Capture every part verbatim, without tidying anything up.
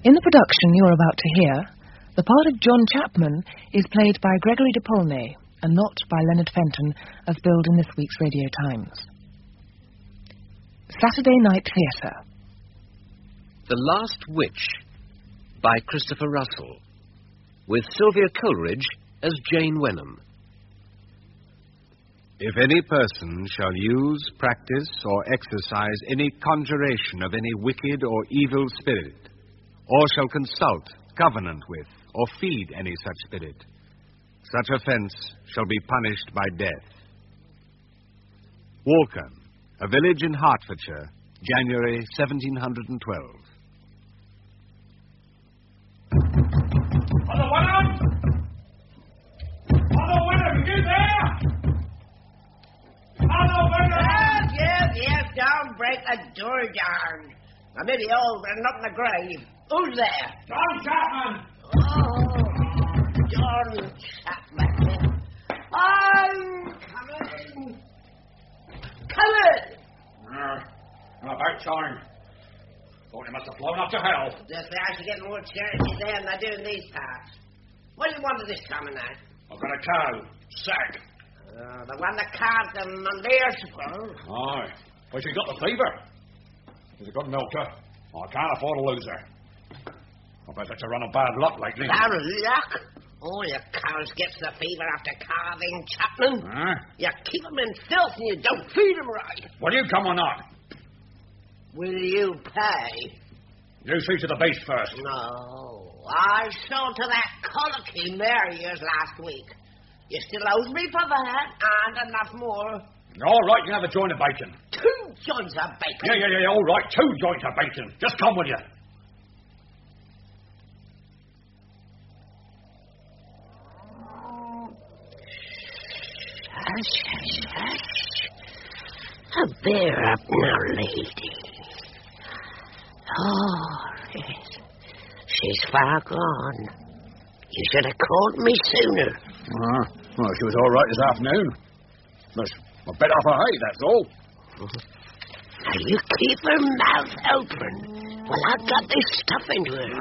In the production you're about to hear, the part of John Chapman is played by Gregory de Paulnay and not by Leonard Fenton, as billed in this week's Radio Times. Saturday Night Theatre. The Last Witch by Christopher Russell, with Sylvia Coleridge as Jane Wenham. If any person shall use, practice, or exercise any conjuration of any wicked or evil spirit, or shall consult, covenant with, or feed any such spirit, such offence shall be punished by death. Walkham, a village in Hertfordshire, January seventeen twelve. Hello, Wenham! Hello, Wenham, you there? Hello, Wenham! Yes, yes, yes, don't break the door down. I may be old, but I'm not in the grave. Who's there? John Chapman! Oh, John Chapman. I'm coming. Coming! Uh, about time. Thought he must have flown up to hell. Just say I should get more charity there than I do in these parts. What do you want of this coming night? I've got a cow. Sack. Uh, the one that calved on Monday, I suppose. Aye. Well, she got the fever. She's a good milker. I can't afford to lose her. I bet that's a run of bad luck lately. Bad luck? All your cows gets the fever after calving, Chapman. Huh? You keep 'em in filth and you don't feed 'em right. Will you come or not? Will you pay? You see to the beast first. No. I sold to that colicky mare of yours last week. You still owes me for that, and enough more. All right, you can have a joint of bacon. Two joints of bacon? Yeah, yeah, yeah, all right, two joints of bacon. Just come with you. Hush, hush, hush. Oh, bear up now, lady. Oh, yes. She's far gone. You should have called me sooner. Uh, well, she was all right this afternoon. But a bit off her hay, that's all. Now, you keep her mouth open while I got this stuff into her.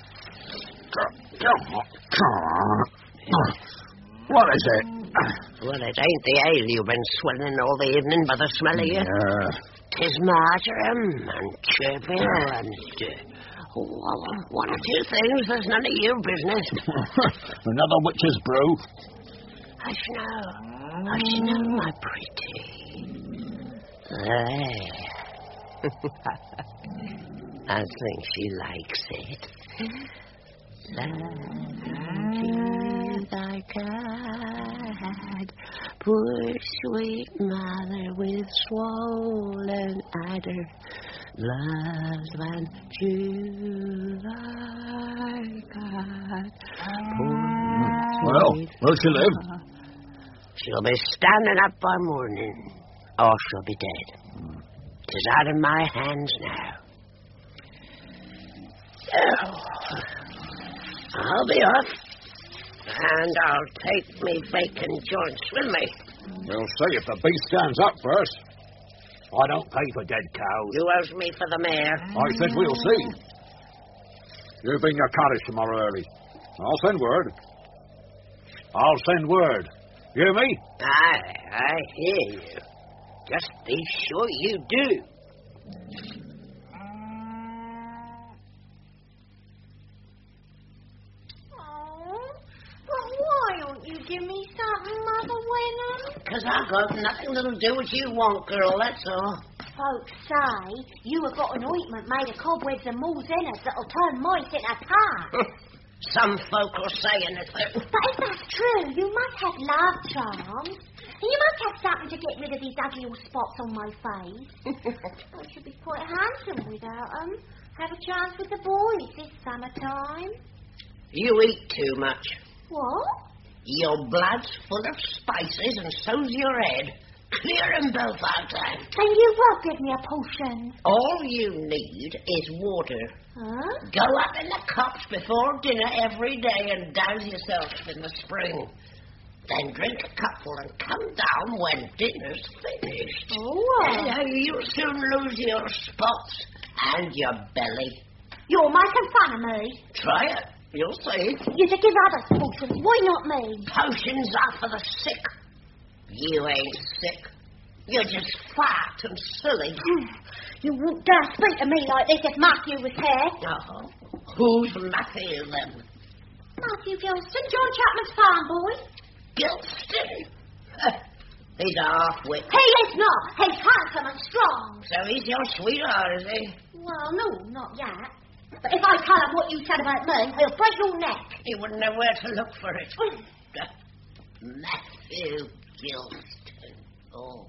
What is it? Well, it ain't the ale you've been swilling all the evening by the smell of you. Yeah. Tis marjoram and chervil and... Uh, well, one or two things that's none of your business. Another witch's brew. Hush now. Hush now, my pretty. There. I think she likes it. Love thy cat, poor sweet mother with swollen udder, loves one to thy cat. Well, where'll she live? She'll be standing up by morning, or she'll be dead. Tis out of my hands now. Oh. I'll be off, and I'll take me bacon joints with me. We'll see if the beast stands up first. I don't pay for dead cows. You owes me for the mare. I said we'll see. You bring your cottage tomorrow early. I'll send word. I'll send word. You hear me? Aye, I hear you. Just be sure you do. Give me something, Mother Wenham? Because I've got nothing that'll do what you want, girl, that's all. Folks say you have got an ointment made of cobwebs and mole's innards that'll turn mice into tar. Some folk will say anything. But if that's true, you must have love charms. And you must have something to get rid of these ugly old spots on my face. I should be quite handsome without them. Have a chance with the boys this summertime. You eat too much. What? Your blood's full of spices, and so's your head. Clear 'em both out then. And you will give me a potion. All you need is water. Huh? Go up in the cups before dinner every day and douse yourself in the spring. Then drink a cupful and come down when dinner's finished. Oh. And you'll soon lose your spots and your belly. You're making fun of me. Try it. You'll see. You should give others potions. Why not me? Potions are for the sick. You ain't sick. You're just fat and silly. You wouldn't dare speak to me like this if Matthew was here. Uh-huh. Who's Matthew, then? Matthew Gilston, John Chapman's farm boy. Gilston? He's a half-wit. He is not. He's handsome and strong. So he's your sweetheart, is he? Well, no, not yet. But if I tell him what you said about me, he'll break your neck. He wouldn't know where to look for it. Matthew Gilston. Oh.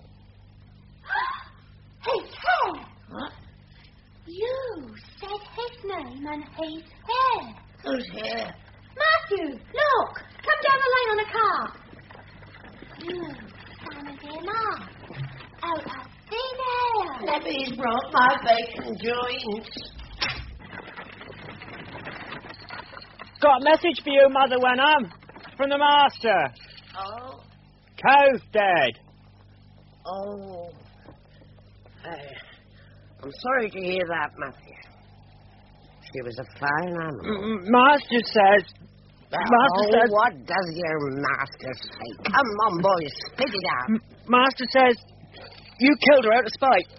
His hair. What? You said his name and his hair. Who's here? Matthew, look. Come down the lane on a car. You found him up. Out of thin air. Levy's brought my bacon joints. Got a message for you, Mother Wenham. From the master. Oh? Cow's dead. Oh. Uh, I'm sorry to hear that, Matthew. She was a fine animal. M- master says... Well, master oh, says... what does your master say? Come on, boys, spit it out. M- master says you killed her out of spite.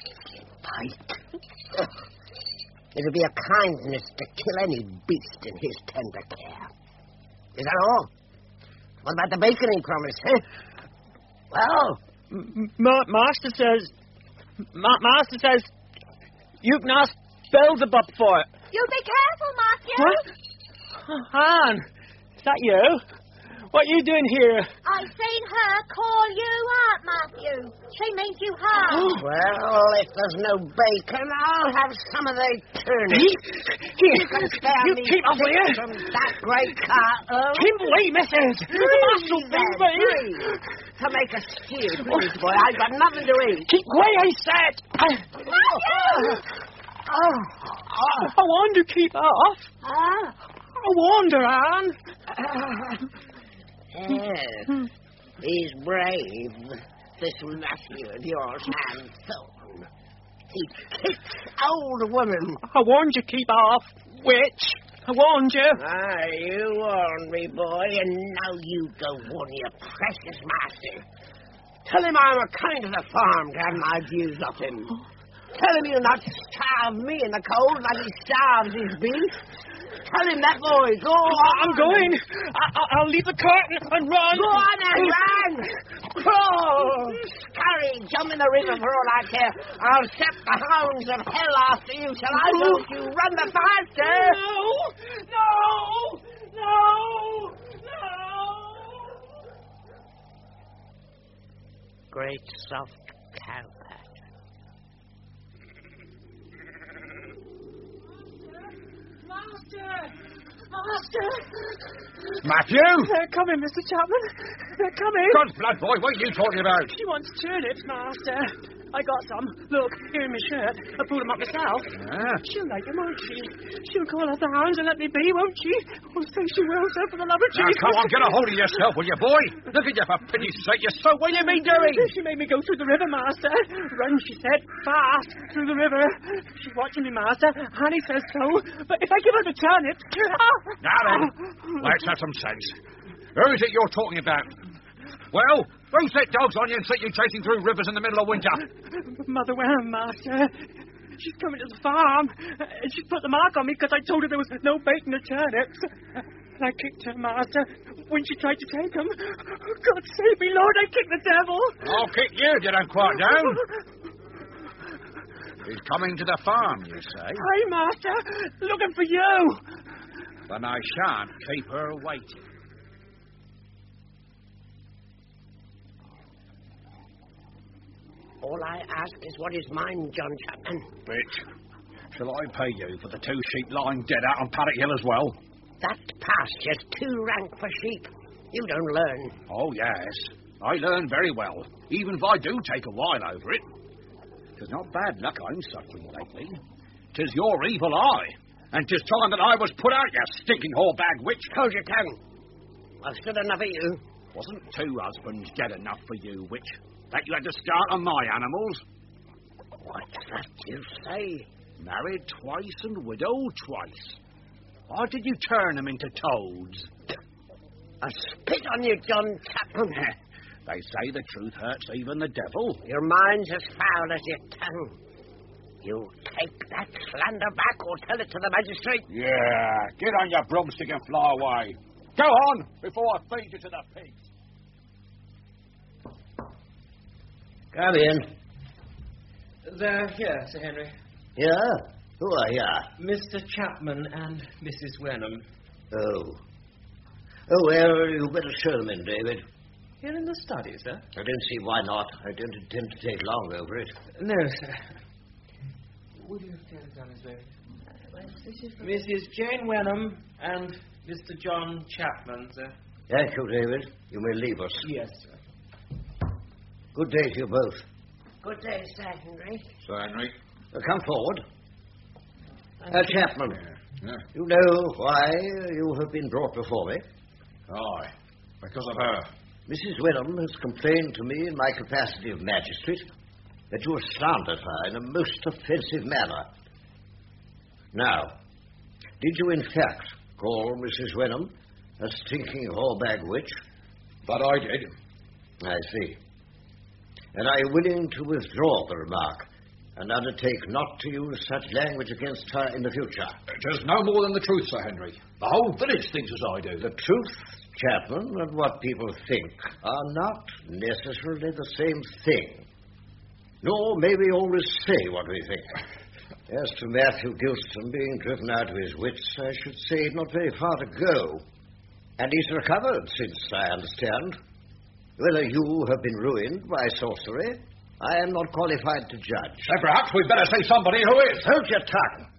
Spite? It'll be a kindness to kill any beast in his tender care. Is that all? What about the bacon he promised, eh? Well... M- ma- master says... Ma- master says you can ask Beelzebub for it. You be careful, Matthew. What? Anne, is that you? What are you doing here? I seen her call you out, Matthew. She means you harm. Well, if there's no bacon, I'll have some of the turnips. You can spare you me keep off six here. from that great car. Kimberly, missus. Three, then, three. To make a stew, please, boy. I've got nothing to eat. Keep away, I said. Oh, oh, oh. I want to keep off. Ah. I wonder, Anne. Yes, he's brave, this Matthew of yours, Anne Thorne. He kicks old women. I warned you, keep off, witch. I warned you. Ah, you warned me, boy, and now you go warn your precious master. Tell him I'm a kind of the farm to have my views of him. Tell him you'll not starve me in the cold like he starves his beef. Tell him that, boy. Go on. I'm going. I- I- I'll leave the curtain and run. Go on and run. Crawl. Scurry. Jump in the river for all I care. I'll set the hounds of hell after you till I know you run the faster. No. No. No. No. Great soft cow pat. Master! Master! Matthew! They're coming, Mister Chapman. They're coming. God's blood, boy, what are you talking about? She wants turnips, Master. I got some. Look, here in my shirt. I pulled them up myself. Ah. She'll like them, won't she? She'll call off the hounds and let me be, won't she? Oh, so she will, sir, for the love of Now, Jesus. come on, get a hold of yourself, will you, boy? Look at you, for pity's sake. You're so... What have you been doing? She made me go through the river, Master. Run, she said, fast through the river. She's watching me, Master. Honey says so. But if I give her the turnips... Now then, let's have some sense. Who is it you're talking about? Well, who set dogs on you and set you chasing through rivers in the middle of winter? Mother Wenham, Master. She's coming to the farm. And she put the mark on me because I told her there was no bacon or turnips. And I kicked her, Master, when she tried to take them. God save me, Lord, I kicked the devil. I'll kick you if you don't quiet down. He's coming to the farm, you say? Aye, Master, looking for you. Then I shan't keep her waiting. All I ask is what is mine, John Chapman. Bitch, shall I pay you for the two sheep lying dead out on Paddock Hill as well? That pasture's too rank for sheep. You don't learn. Oh, yes. I learn very well, even if I do take a while over it. 'Tis not bad luck I'm suffering lately. 'Tis your evil eye. And 'tis time that I was put out, you stinking whorebag witch. Hold your tongue. I've stood enough of you. Wasn't two husbands dead enough for you, witch? That you had to start on my animals? What's that you say? Married twice and widowed twice. Or did you turn them into toads? I spit on you, John Chapman. They say the truth hurts even the devil. Your mind's as foul as your tongue. You take that slander back or tell it to the magistrate. Yeah, get on your broomstick and fly away. Go on, before I feed you to the pigs. Come in. They're here, Sir Henry. Yeah? Who are you? Mister Chapman and Missus Wenham. Oh. Oh, well, you better show them in, David. Here in the study, sir? I don't see why not. I don't intend to take long over it. No, sir. Would you tell us on his way? Missus Jane Wenham and Mister John Chapman, sir. Thank you, David. You may leave us. Yes, sir. Good day to you both. Good day, Sir Henry. Sir Henry? Uh, come forward. Uh, Chapman, Yeah. you know why you have been brought before me? Aye, because of her. Missus Wenham has complained to me in my capacity of magistrate that you have slandered her in a most offensive manner. Now, did you in fact call Missus Wenham a stinking whorebag witch? That I did. I see. And are you willing to withdraw the remark and undertake not to use such language against her in the future? It is no more than the truth, Sir Henry. The whole village thinks as I do. The truth, Chapman, and what people think are not necessarily the same thing. Nor may we always say what we think. As to Matthew Gilston being driven out of his wits, I should say not very far to go. And he's recovered since, I understand. Whether you have been ruined by sorcery, I am not qualified to judge. Then perhaps we'd better say somebody who is. Hold your tongue.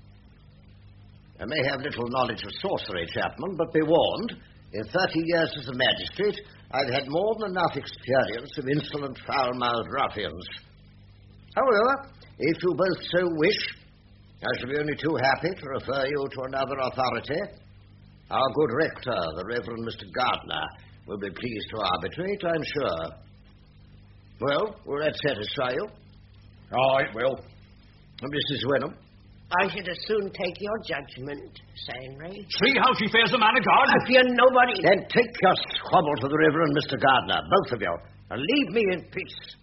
I may have little knowledge of sorcery, Chapman, but be warned, in thirty years as a magistrate, I've had more than enough experience of insolent, foul-mouthed ruffians. However, if you both so wish, I shall be only too happy to refer you to another authority. Our good rector, the Reverend Mister Gardner, will be pleased to arbitrate, I'm sure. Well, will that satisfy you? Aye, it will. Missus Wenham? I should as soon take your judgment, Sir Henry. See how she fears the man of God? I fear nobody. Then take your squabble to the Reverend Mister Gardner, both of you, and leave me in peace.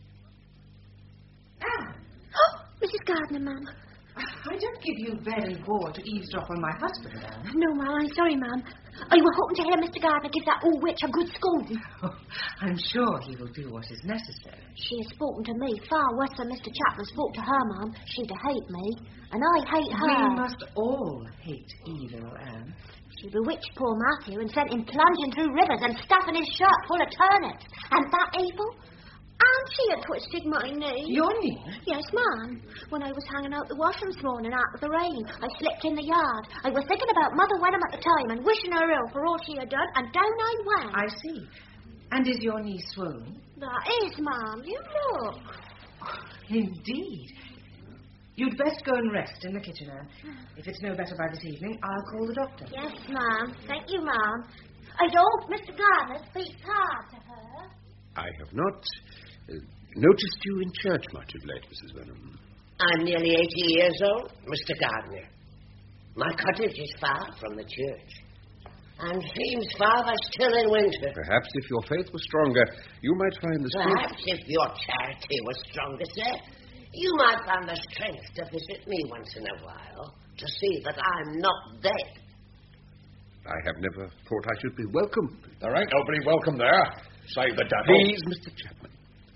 Anne. Oh, Missus Gardner, ma'am. I don't give you very war to eavesdrop on my husband, Anne. No, ma'am, I'm sorry, ma'am. I was hoping to hear Mister Gardner give that old witch a good scolding. Oh, I'm sure he will do what is necessary. She has spoken to me far worse than Mister Chapman spoke to her, ma'am. She'd hate me, and I hate her. We must all hate evil, Anne. She bewitched poor Matthew and sent him plunging through rivers and stuffing his shirt full of turnips. And that evil? And she had twisted my knee. Your knee? Yes, ma'am. When I was hanging out the washing this morning out of the rain, I slipped in the yard. I was thinking about Mother Wenham at the time and wishing her ill for all she had done, and down I went. I see. And is your knee swollen? That is, ma'am. You look. Oh, indeed. You'd best go and rest in the kitchen, Anne. If it's no better by this evening, I'll call the doctor. Yes, ma'am. Thank you, ma'am. I hope Mister Gardner speaks hard to her. I have not uh, noticed you in church much of late, Missus Wenham. I'm nearly eighty years old, Mister Gardner. My cottage is far from the church, and seems farther still in winter. Perhaps if your faith was stronger, you might find the strength... Perhaps if your charity was stronger, sir, you might find the strength to visit me once in a while to see that I'm not dead. I have never thought I should be welcome. There ain't nobody welcome there, save the devil. Please, Mister Chapman.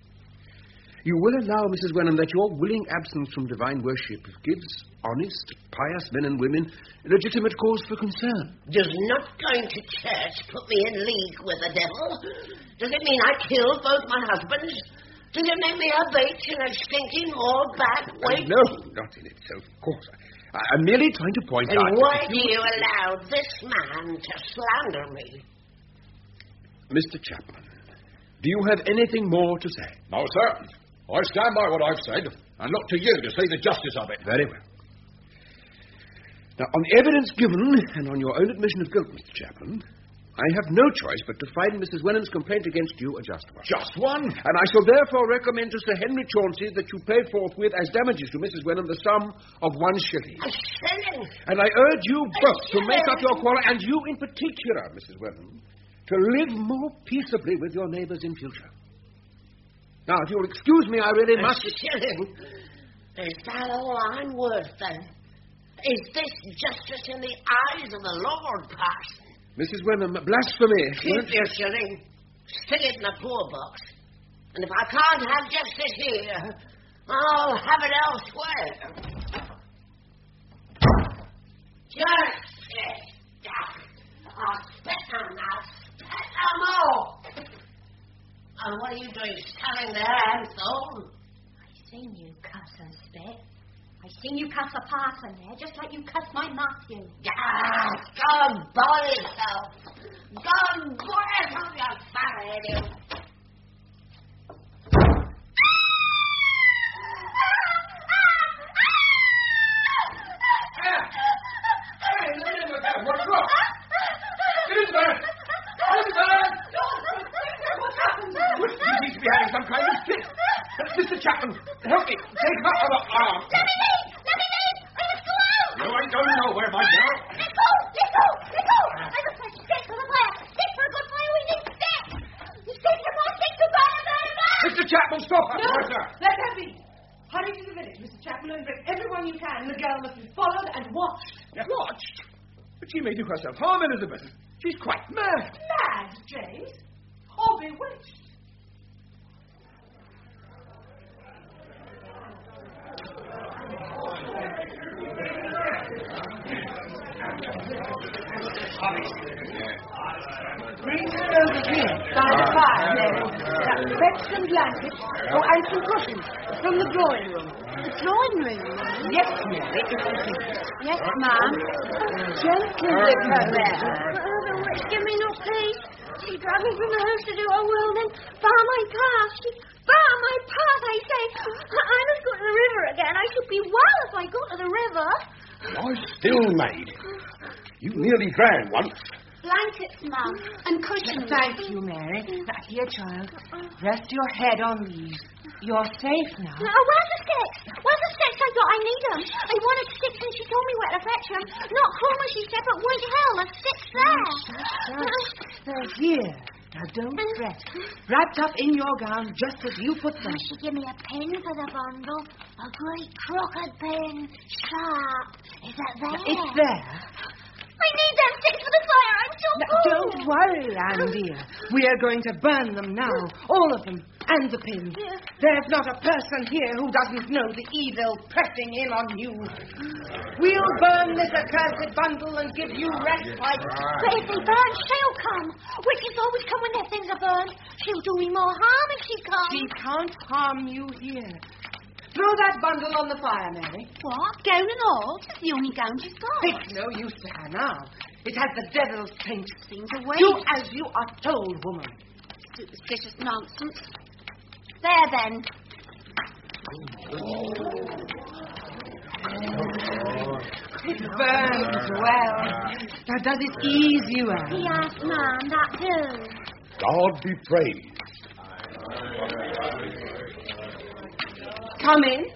You will allow, Missus Wenham, that your willing absence from divine worship gives honest, pious men and women legitimate cause for concern. Does not going to church put me in league with the devil? Does it mean I killed both my husbands? Does it make me a bait in a stinking old bad way? Uh, no, not in itself, of course. I, I'm merely trying to point and out... And why that do you allow this man to slander me? Mister Chapman, do you have anything more to say? No, sir. I stand by what I've said and look to you to see the justice of it. Very well. Now, on the evidence given and on your own admission of guilt, Mister Chapman, I have no choice but to find Missus Wenham's complaint against you a just one. Just one? And I shall therefore recommend to Sir Henry Chauncey that you pay forthwith as damages to Missus Wenham the sum of one shilling. A shilling? And I urge you both to make up your quarrel, and you in particular, Missus Wenham, to live more peaceably with your neighbours in future. Now, if you'll excuse me, I really a must... A shilling? Is that all I'm worth, then? Is this justice in the eyes of the Lord, Parson? Missus Wenham, blasphemy. Keep your shilling. Stick it in the poor box. And if I can't have justice here, I'll have it elsewhere. Justice. I'll spit them now. Spit them all. And what are you doing standing there, Anthony? I seen you cuss and spit. I seen you cuss a parson there, just like you cussed my Matthew. Ah, go and boil yourself. Go and boil yourself, you fat idiot. Hey, look at what's wrong? Elizabeth! Elizabeth! What's happened? You seem to be having some kind of fit. Mister Chapman, help me. Take her other arm. Let me leave! Let me leave! I must go out! No, I don't know where my girl. Let go! Let go! Let go! I must put sticks for the fire. Sticks for a good fire. We need sticks. Sticks for more sticks to burn and burn and burn. Mister Chapman, stop her. No, Right, sir. let her be. Hurry to the village, Mister Chapman, and bring everyone you can. The girl must be followed and watched. Watched? But she may do herself harm, Elizabeth. She's quite mad. Mad, James? Or bewitched? Bring her over here, by the fire, Mary. That beds and blankets, oh, and some cushions from the drawing room. The drawing room? Yes, Mary, if you please. Yes, ma'am. Gently with her there. Oh, the witch, give me no peace. She dragged me from the house to do her will, then bar my path. She bar my path, I say. I must go to the river again. I should be well if I go to the river. I still made. You nearly drowned once. Blankets, ma'am, and cushions. Thank you, Mary. Now, here, child, rest your head on these. You're safe now. Now, where's the sticks? Where's the sticks? I thought I need them. I wanted sticks and she told me where to fetch them. Not Chroma, she said, but wait hell, the sticks there. They're here. Now, don't fret. Wrapped up in your gown, just as you put them. She gave me a pin for the bundle. A great crooked pin. Sharp. Is that there? It's there. I need them sticks for the fire. I'm so Now, cold. don't worry, Anne, dear. We are going to burn them now. All of them. And the pin. Yeah. There's not a person here who doesn't know the evil pressing in on you. We'll burn this accursed bundle and give you respite. But if they burn, she'll come. Witches always come when their things are burned. She'll do me more harm if she comes. She can't harm you here. Throw that bundle on the fire, Mary. What? Gown and all? It's the only gown she's got. It's no use to her now. It has the devil's taint. Seems a waste. Do as you are told, woman. Superstitious nonsense. There, then. It burns well. Now, does it ease you, Anne? Yes, ma'am, that do. God be praised. Come in.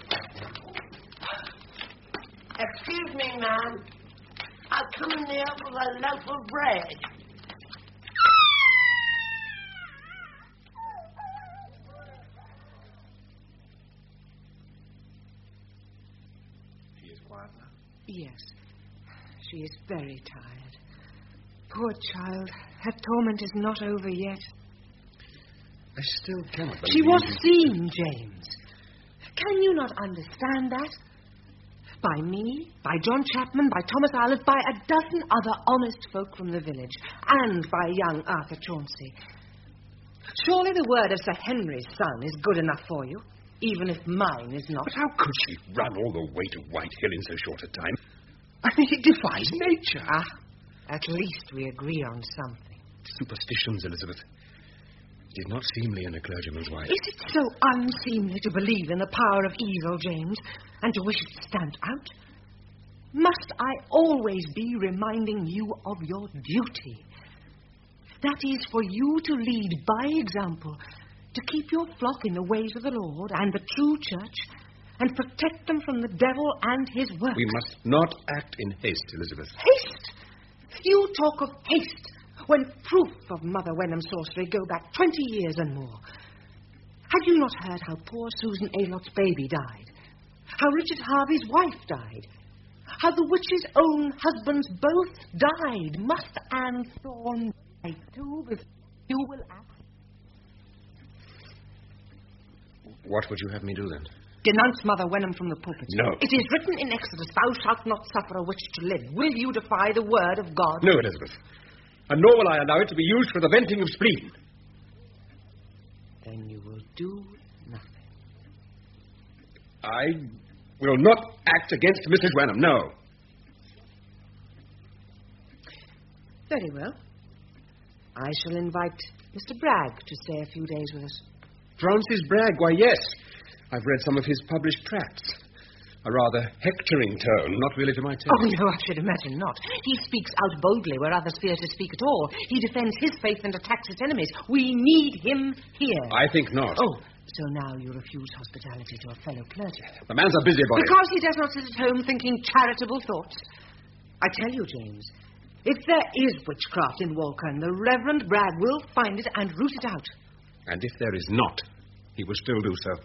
Excuse me, ma'am. I'll come in there with a loaf of bread. She is quiet now. Yes. She is very tired. Poor child. Her torment is not over yet. I still cannot believe... She was seen, James. Can you not understand that? By me, by John Chapman, by Thomas Ireland, by a dozen other honest folk from the village, and by young Arthur Chauncey. Surely the word of Sir Henry's son is good enough for you, even if mine is not. But how could she run all the way to White Hill in so short a time? I mean, it defies nature. Ah, at least we agree on something. Superstitions, Elizabeth. It is not seemly in a clergyman's wife. Is it so unseemly to believe in the power of evil, James, and to wish it stamped out? Must I always be reminding you of your duty? That is for you to lead by example, to keep your flock in the ways of the Lord and the true church, and protect them from the devil and his works. We must not act in haste, Elizabeth. Haste? You talk of haste when proof of Mother Wenham's sorcery go back twenty years and more. Have you not heard how poor Susan Aylot's baby died? How Richard Harvey's wife died? How the witch's own husbands both died? Must Anne Thorne die too before you will act? What would you have me do then? Denounce Mother Wenham from the pulpit. No. It is written in Exodus, thou shalt not suffer a witch to live. Will you defy the word of God? No, Elizabeth. And nor will I allow it to be used for the venting of spleen. Then you will do nothing. I will not act against Missus Wenham, no. Very well. I shall invite Mister Bragg to stay a few days with us. Francis Bragg, why, yes. I've read some of his published tracts. A rather hectoring tone, not really to my taste. Oh, no, I should imagine not. He speaks out boldly where others fear to speak at all. He defends his faith and attacks its enemies. We need him here. I think not. Oh, so now you refuse hospitality to a fellow clergy. The man's a busybody. Because he does not sit at home thinking charitable thoughts. I tell you, James, if there is witchcraft in Walkern, the Reverend Bragg will find it and root it out. And if there is not, he will still do so.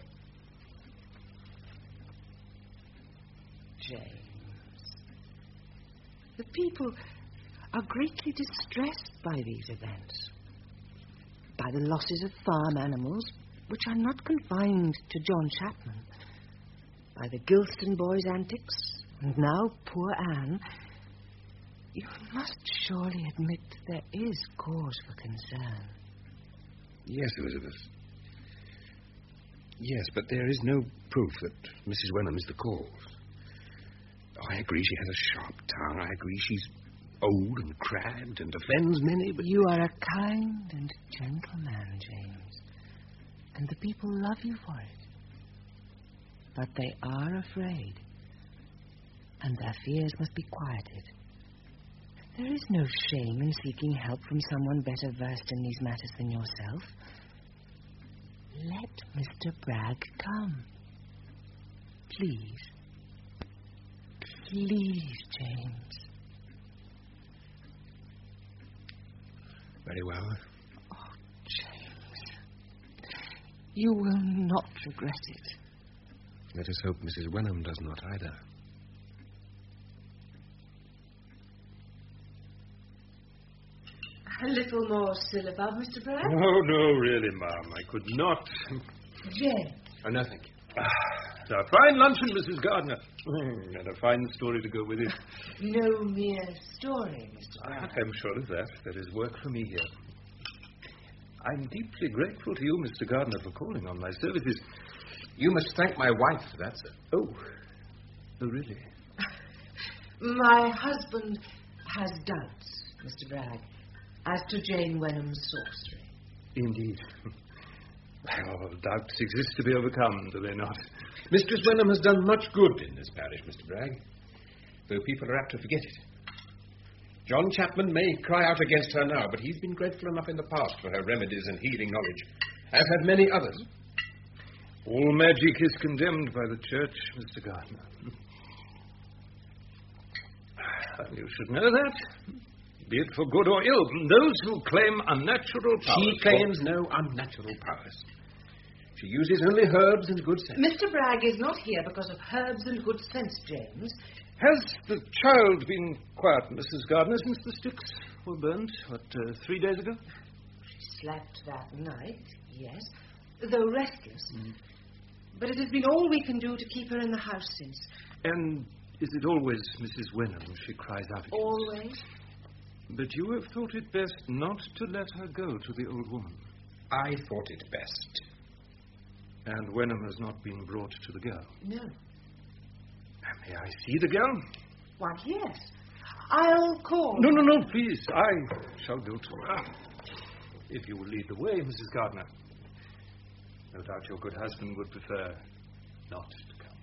James, the people are greatly distressed by these events, by the losses of farm animals, which are not confined to John Chapman, by the Gilston boy's antics, and now poor Anne. You must surely admit there is cause for concern. Yes, Elizabeth. Yes, but there is no proof that Missus Wenham is the cause. Oh, I agree she has a sharp tongue. I agree she's old and crabbed and offends many, but... You are a kind and gentle man, James, and the people love you for it. But they are afraid, and their fears must be quieted. There is no shame in seeking help from someone better versed in these matters than yourself. Let Mister Bragg come. Please. Please, James. Very well. Oh, James. You will not regret it. Let us hope Missus Wenham does not either. A little more syllabub, Mister Bragg? Oh, no, really, ma'am. I could not. James. Oh, no, thank you. Ah, a fine luncheon, Missus Gardner. Mm, and a fine story to go with it. No mere story, Mister Bragg. I'm sure of that. There is work for me here. I'm deeply grateful to you, Mister Gardner, for calling on my services. You must thank my wife for that, sir. Oh. Oh, really? My husband has doubts, Mister Bragg, as to Jane Wenham's sorcery. Indeed. Well, doubts exist to be overcome, do they not? Mistress Wenham has done much good in this parish, Mister Bragg, though people are apt to forget it. John Chapman may cry out against her now, but he's been grateful enough in the past for her remedies and healing knowledge, as have many others. All magic is condemned by the church, Mister Gardner. And you should know that, be it for good or ill. Those who claim unnatural powers... She claims no unnatural powers. She uses only herbs and good sense. Mister Bragg is not here because of herbs and good sense, James. Has the child been quiet, Missus Gardner, since the sticks were burnt, what, uh, three days ago? She slept that night, yes, though restless. Mm. But it has been all we can do to keep her in the house since. And is it always Missus Wenham she cries out against? Always. But you have thought it best not to let her go to the old woman. I thought it best. And Wenham has not been brought to the girl? No. May I see the girl? Why, yes. I'll call. No, no, no, please. I shall go to her. If you will lead the way, Missus Gardner. No doubt your good husband would prefer not to come.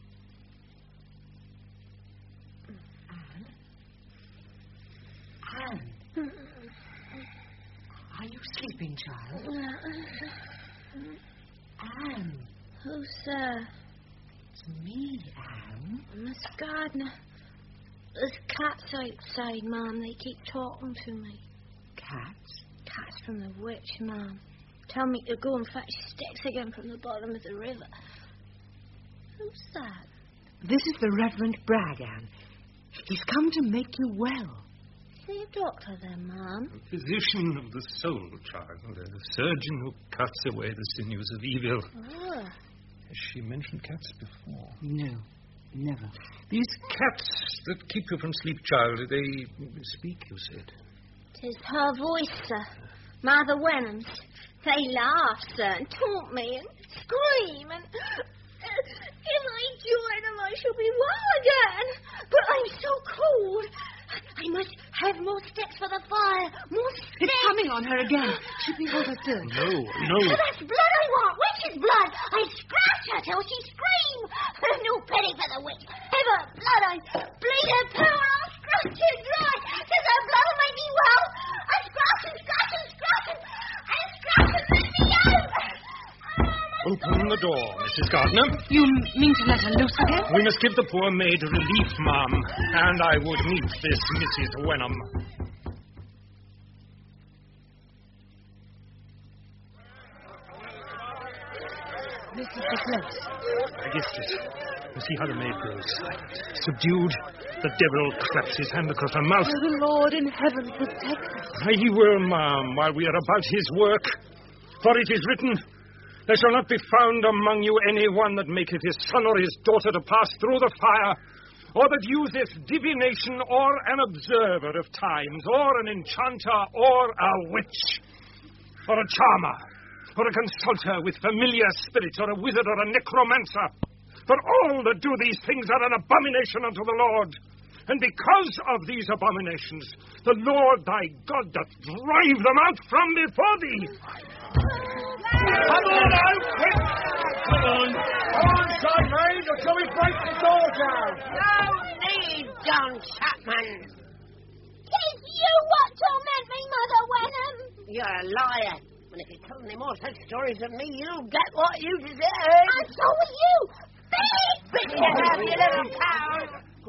Anne. Anne. Are you sleeping, child? Anne. Oh, sir. It's me, Anne. Miss Gardner. There's cats outside, Ma'am. They keep talking to me. Cats? Cats from the witch, Ma'am. Tell me to go and fetch sticks again from the bottom of the river. Who's that? This is the Reverend Bragg, Anne. He's come to make you well. Is he a doctor then, Ma'am? A physician of the soul, child. A surgeon who cuts away the sinews of evil. Oh. Has she mentioned cats before? No, never. These cats that keep you from sleep, child, they speak, you said? 'Tis her voice, sir. Mother Wenham's. They laugh, sir, and taunt me, and scream, and... If I join them, I shall be well again. But I'm so cold. I must have more sticks for the fire. More sticks. It's coming on her again. She'll be hold her still. No, no. Oh, that's blood I want. Witch's blood. I scratch her till she screams. No pity for the witch. Have her blood. I bleed her poo and I'll scratch her dry. Because her blood will make me well. I scratch and scratch and scratch and, and scratch and let me out. Open the door, Missus Gardner. You mean to let her loose again? We must give the poor maid relief, ma'am. And I would meet this Missus Wenham. This is the place. I guessed it. You see how the maid grows silent, subdued. The devil claps his hand across her mouth. Oh, the Lord in heaven protect us. He will, ma'am, while we are about his work. For it is written... There shall not be found among you any one that maketh his son or his daughter to pass through the fire, or that useth divination, or an observer of times, or an enchanter, or a witch, or a charmer, or a consulter with familiar spirits, or a wizard, or a necromancer. For all that do these things are an abomination unto the Lord. And because of these abominations, the Lord thy God doth drive them out from before thee. Come on out, quick! Come on. Come on, side maid, until we break the door down. No need, John Chapman. Tis you what torment me, Mother Wenham. You're a liar. And if you tell any more such stories of me, you'll get what you deserve. And so will you. Big! Big you have, you little coward.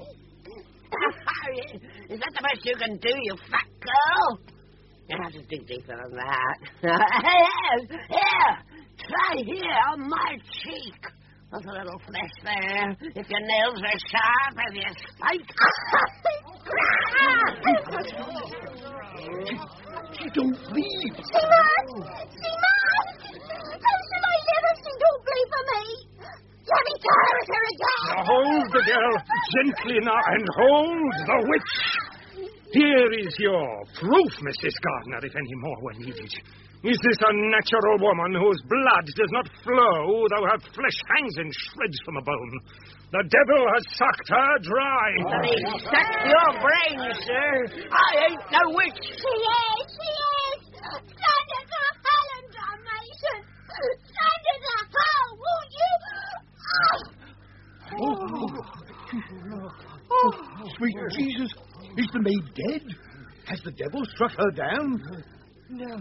Is that the best you can do, you fat girl? You have to dig deeper than that. Here, here, try here on my cheek. There's a little flesh there. If your nails are sharp, if you spike. She don't bleed. She must. She must. How should I live if she don't bleed for me? Let me tell her again. Now hold the girl gently now, and hold the witch. Here is your proof, Missus Gardner, if any more were needed. Is this a natural woman whose blood does not flow, though her flesh hangs in shreds from a bone? The devil has sucked her dry. And he sucked your brains, sir. I ain't no witch. She is, she is. Send her to hell and damnation. Send her to hell, won't you? Oh, oh, sweet Jesus. Is the maid dead? Has the devil struck her down? No.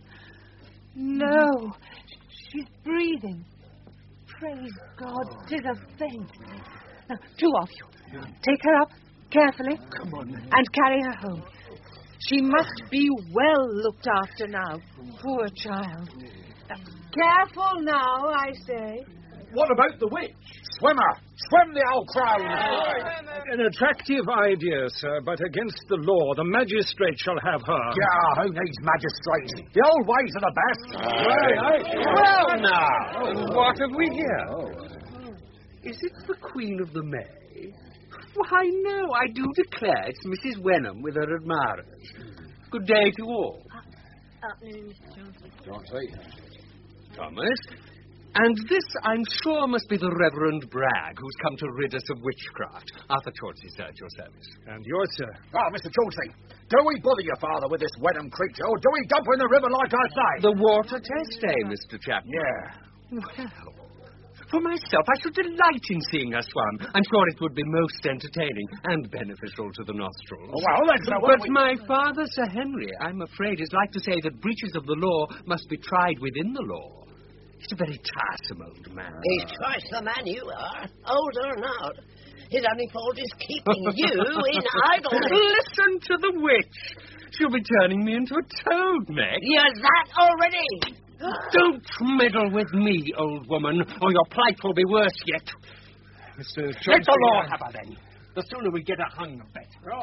No. She's breathing. Praise God, 'tis a faint. Now, two of you. Take her up carefully. Come on. And carry her home. She must be well looked after now. Poor child. Now, careful now, I say. What about the witch? Swimmer! Swim the old crowd! An attractive idea, sir, but against the law. The magistrate shall have her. Yeah, who needs magistrates? The old ways are the best. Right, right. Well, now, what have we here? Is it the Queen of the May? Why, no, I do declare it's Missus Wenham with her admirers. Good day to all. Afternoon, Mister Johnson. Johnson. Thomas. And this, I'm sure, must be the Reverend Bragg, who's come to rid us of witchcraft. Arthur Chauncey, sir, at your service. And yours, sir. Ah, Mister Chauncey, do we bother your father with this Wenham creature, or do we dump her in the river like I say? The water test, eh, Mister Chapman? Yeah. Well, For myself, I should delight in seeing her swum. I'm sure it would be most entertaining and beneficial to the nostrils. Oh, well, that's not But what we... my father, Sir Henry, I'm afraid, is like to say that breaches of the law must be tried within the law. He's a very tiresome old man. He's twice the man you are, old or not. His only fault is keeping you in idleness. Listen to the witch. She'll be turning me into a toad neck. You're that already. Don't meddle with me, old woman, or your plight will be worse yet. Mister Let Chauncey, the law I- have her then. The sooner we get her hung, the better.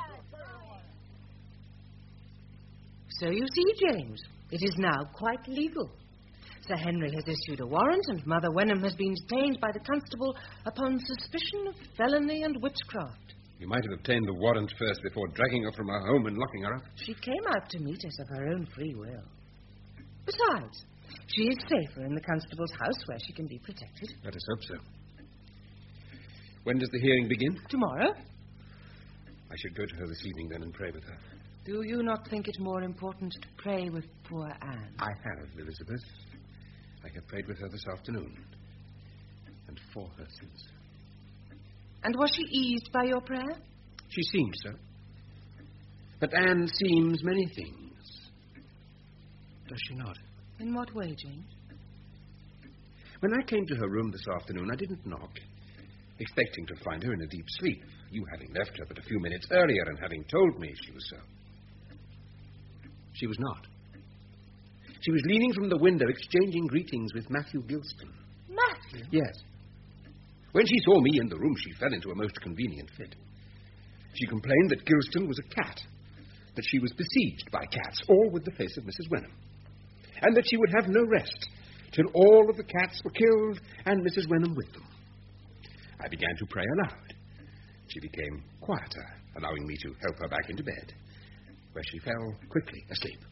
So you see, James, it is now quite legal. Sir Henry has issued a warrant, and Mother Wenham has been detained by the constable upon suspicion of felony and witchcraft. You might have obtained the warrant first before dragging her from her home and locking her up. She came out to meet us of her own free will. Besides, she is safer in the constable's house where she can be protected. Let us hope so. When does the hearing begin? Tomorrow? I should go to her this evening then and pray with her. Do you not think it more important to pray with poor Anne? I have, Elizabeth. I have prayed with her this afternoon. And for her sins. And was she eased by your prayer? She seemed so. But Anne seems many things. Does she not? In what way, James? When I came to her room this afternoon, I didn't knock, expecting to find her in a deep sleep, you having left her but a few minutes earlier and having told me she was so. She was not. She was leaning from the window, exchanging greetings with Matthew Gilston. Matthew? Yes. When she saw me in the room, she fell into a most convenient fit. She complained that Gilston was a cat, that she was besieged by cats, all with the face of Missus Wenham, and that she would have no rest till all of the cats were killed and Missus Wenham with them. I began to pray aloud. She became quieter, allowing me to help her back into bed, where she fell quickly asleep.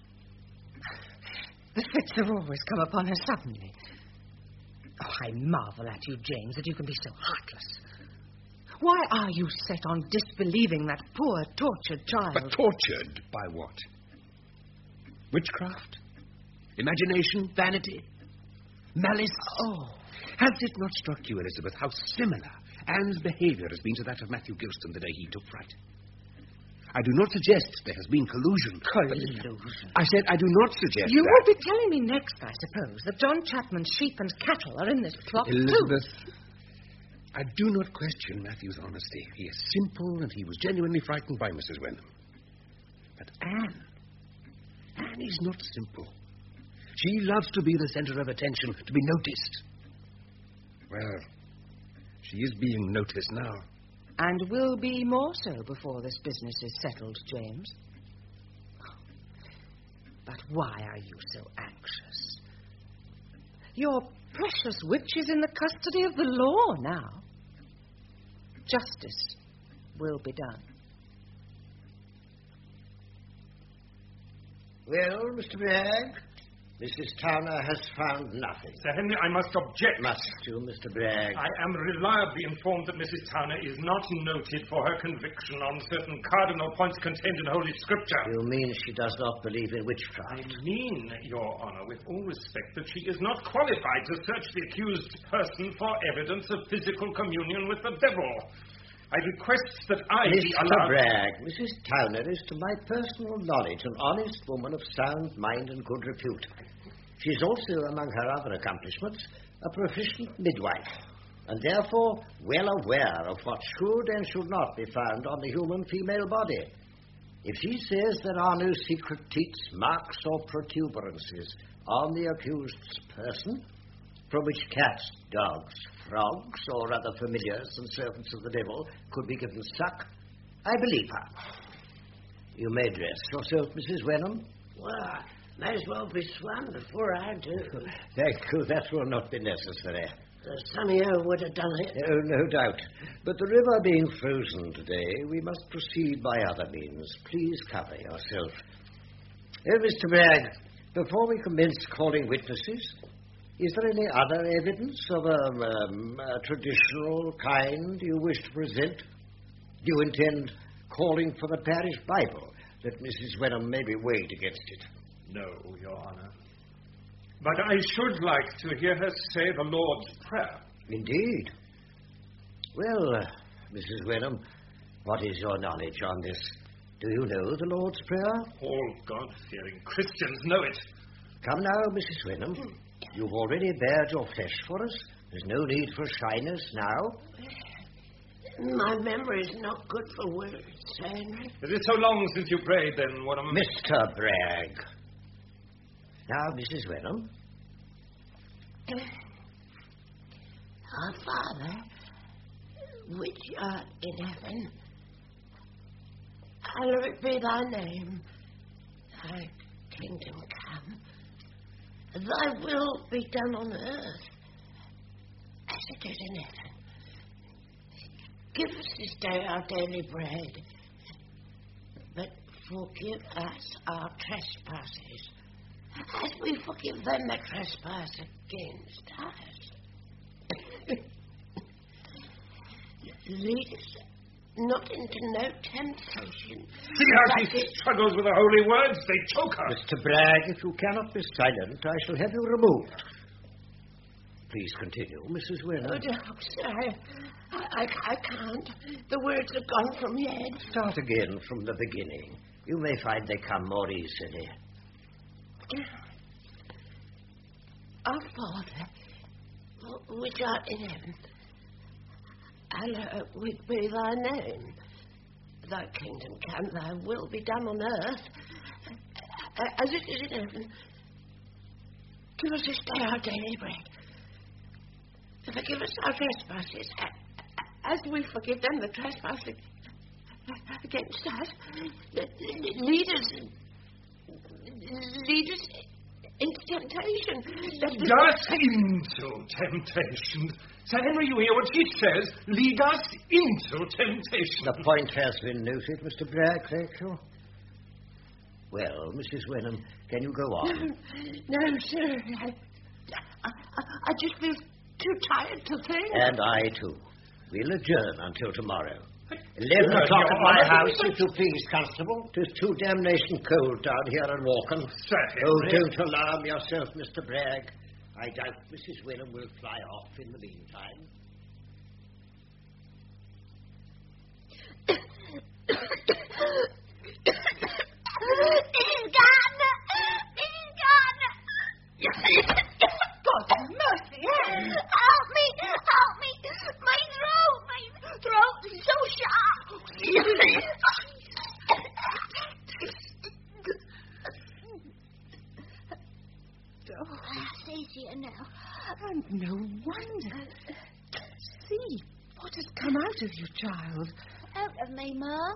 The fits have always come upon her suddenly. Oh, I marvel at you, James, that you can be so heartless. Why are you set on disbelieving that poor, tortured child? But tortured by what? Witchcraft? Imagination? Vanity? Malice? Oh. Has it not struck you, Elizabeth, how similar Anne's behavior has been to that of Matthew Gilston the day he took fright? I do not suggest there has been collusion. Collusion? I said I do not suggest You that. will be telling me next, I suppose, that John Chapman's sheep and cattle are in this plot, Elizabeth, too. I do not question Matthew's honesty. He is simple, and he was genuinely frightened by Missus Wenham. But Anne, Anne is not simple. She loves to be the center of attention, to be noticed. Well, she is being noticed now. And will be more so before this business is settled, James. But why are you so anxious? Your precious witch is in the custody of the law now. Justice will be done. Well, Mister Bragg, Missus Towner has found nothing. Sir Henry, I must object. Must you, Mister Bragg? I am reliably informed that Missus Towner is not noted for her conviction on certain cardinal points contained in Holy Scripture. You mean she does not believe in witchcraft? I mean, Your Honor, with all respect, that she is not qualified to search the accused person for evidence of physical communion with the devil. I request that I be Mister allowed... Bragg, Missus Towner is, to my personal knowledge, an honest woman of sound mind and good repute. She is also, among her other accomplishments, a proficient midwife, and therefore well aware of what should and should not be found on the human female body. If she says there are no secret teats, marks, or protuberances on the accused's person, from which cats, dogs, frogs, or other familiars and servants of the devil could be given suck, I believe her. You may dress yourself, Missus Wenham. Well, may as well be swum before I do. Thank you, that will not be necessary. Uh, some of you would have done it. Oh, no doubt. But the river being frozen today, we must proceed by other means. Please cover yourself. Oh, Mister Bragg, before we commence calling witnesses, is there any other evidence of a, um, a traditional kind you wish to present? Do you intend calling for the parish Bible, that Missus Wenham may be weighed against it? No, Your Honor. But I should like to hear her say the Lord's Prayer. Indeed. Well, uh, Missus Wenham, what is your knowledge on this? Do you know the Lord's Prayer? All God-fearing Christians know it. Come now, Missus Wenham. You've already bared your flesh for us. There's no need for shyness now. My memory is not good for words, Sir Henry. Is it so long since you prayed, then, Wenham? Mister Bragg. Now, Missus Wenham. Our Father, which art in heaven, hallowed be thy name. Thy kingdom come. Thy will be done on earth as it is in heaven. Give us this day our daily bread, but forgive us our trespasses, as we forgive them that trespass against us. Lead us not into no temptation. See how she struggles with the holy words. They choke her. Mister Bragg, if you cannot be silent, I shall have you removed. Please continue, Missus Wenham. Oh, sir, I, I, I can't. The words have gone from my head. Start again from the beginning. You may find they come more easily. Our Father, which art in heaven, hallowed be thy name. Thy kingdom come, thy will be done on earth as it is in heaven. Give us this day our daily bread. Forgive us our trespasses, as we forgive them that trespass against us. Lead us, lead us into temptation. Lead us into temptation. Sir Henry, you hear what she says. Lead us into temptation. The point has been noted, Mister Bragg, thank you. Well, Missus Wenham, can you go on? No, no sir. I, I, I just feel too tired to think. And I, too. We'll adjourn until tomorrow. Eleven o'clock at my house, if you please, Constable. 'Tis too damnation cold down here in Walken. Sir Oh, don't alarm yourself, Mister Bragg. I doubt Missus Wenham will fly off in the meantime. He's gone! He's gone! God mercy, Anne! Help me! Help me! My throat! My throat is so sharp! It's easier now. And no wonder. See, what has come out of you, child? Out of me, Mum.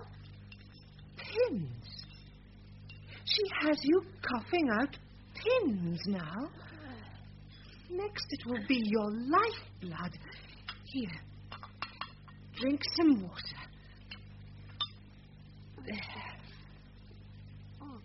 Pins. She has you coughing out pins now. Next it will be your lifeblood. Here, drink some water. There. Oh.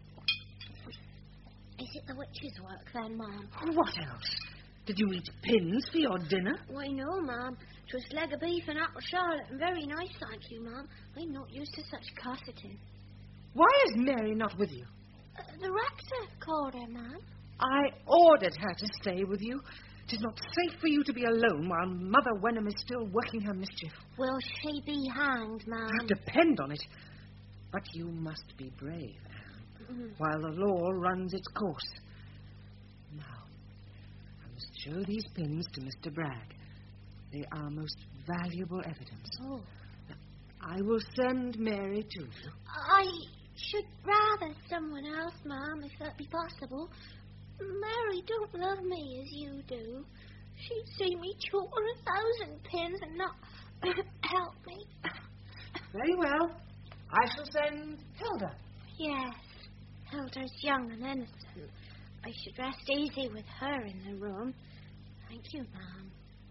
Is it the witch's work then, Mum? What else? Did you eat pins for your dinner? Why, no, Mum. 'Twas leg of beef and apple charlotte, and very nice, thank you, Mum. I'm not used to such cosseting. Why is Mary not with you? Uh, the rector called her, Mum. I ordered her to stay with you. It is not safe for you to be alone while Mother Wenham is still working her mischief. Will she be hanged, Mum? Depend on it. But you must be brave, Anne, mm. while the law runs its course. Now, I must show these pins to Mister Bragg. They are most valuable evidence. Oh. Now, I will send Mary to you. I should rather someone else, Mum, if that be possible. Mary don't love me as you do. She'd see me chew on a thousand pins and not help me. Very well. I shall send Hilda. Yes. Hilda's young and innocent. I should rest easy with her in the room. Thank you, Mum.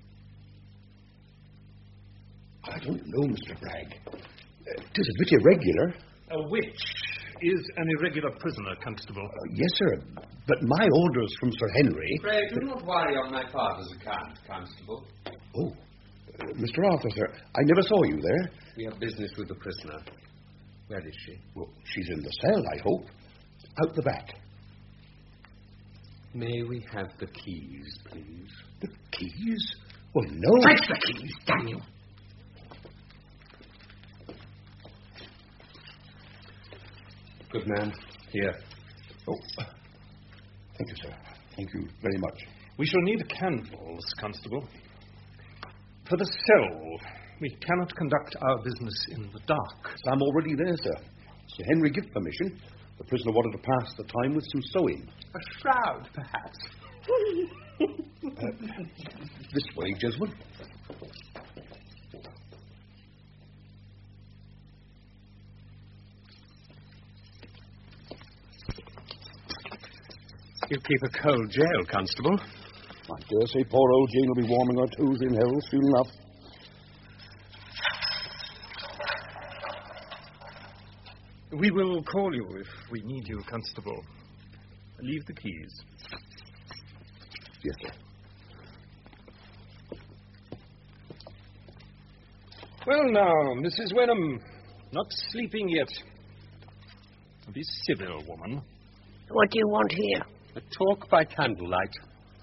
I don't know, Mister Bragg. Uh, Tis a bit irregular. A witch is an irregular prisoner, Constable. Uh, yes, sir. But my orders from Sir Henry... Pray, do not worry on my father's account, Constable. Oh, uh, Mister Arthur, sir, I never saw you there. We have business with the prisoner. Where is she? Well, she's in the cell, I hope. Out the back. May we have the keys, please? The keys? Oh, no. Take the keys, damn you. Good man. Here. Oh, thank you, sir. Thank you very much. We shall need candles, Constable. For the cell, we cannot conduct our business in the dark. I'm already there, sir. Sir Henry, give permission. The prisoner wanted to pass the time with some sewing. A shroud, perhaps. uh, this way, gentlemen. You keep a cold jail, Constable. I dare say poor old Jane will be warming her toes in hell soon enough. We will call you if we need you, Constable. Leave the keys. Yes, sir. Well, now, Missus Wenham, not sleeping yet. Be civil, woman. What do you want here? A talk by candlelight.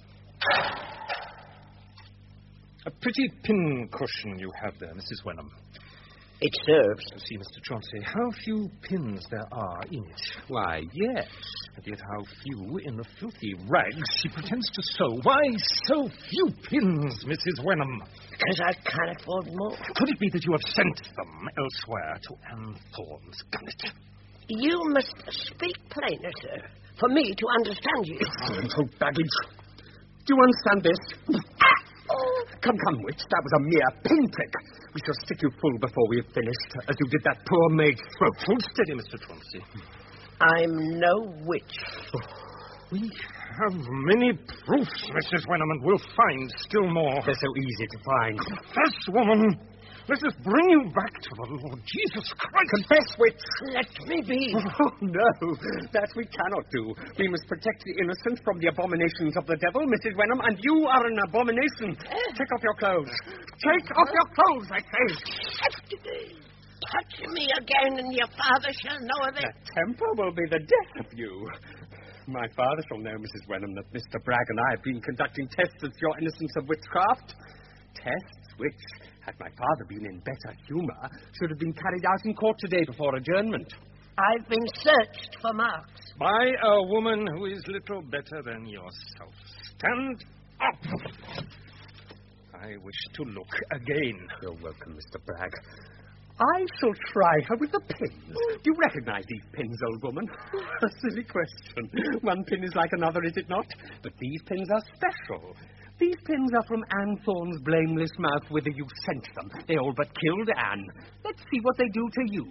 A pretty pin cushion you have there, Missus Wenham. It serves. To see, Mister Chauncey, how few pins there are in it. Why, yes. And yet how few in the filthy rags she pretends to sew. Why so few pins, Missus Wenham? Because I can't afford more. Could it be that you have sent them elsewhere to Anne Thorne's gunnet? You must speak plainer, sir, for me to understand you. Oh, baggage. Do you understand this? Oh. Come, come, witch. That was a mere pinprick. We shall stick you full before we have finished, as you did that poor maid's throat. Hold steady, Mister Chauncey. I'm no witch. We have many proofs, Missus Wenham, and we'll find still more. They're so easy to find. Confess, woman. Let us bring you back to the Lord Jesus Christ. Confess, witch. Let me be. Oh, no. That we cannot do. We must protect the innocent from the abominations of the devil, Missus Wenham, and you are an abomination. Take off your clothes. Take off your clothes, I say. Touch me again, and your father shall know of it. That temper will be the death of you. My father shall know, Missus Wenham, that Mister Bragg and I have been conducting tests of your innocence of witchcraft. Tests which, had my father been in better humour, should have been carried out in court today before adjournment. I've been searched for marks. By a woman who is little better than yourself. Stand up. I wish to look again. You're welcome, Mister Bragg. I shall try her with the pins. Do you recognize these pins, old woman? A silly question. One pin is like another, is it not? But these pins are special. These pins are from Anne Thorne's blameless mouth, whither you sent them. They all but killed Anne. Let's see what they do to you.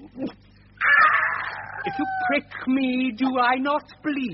If you prick me, do I not bleed?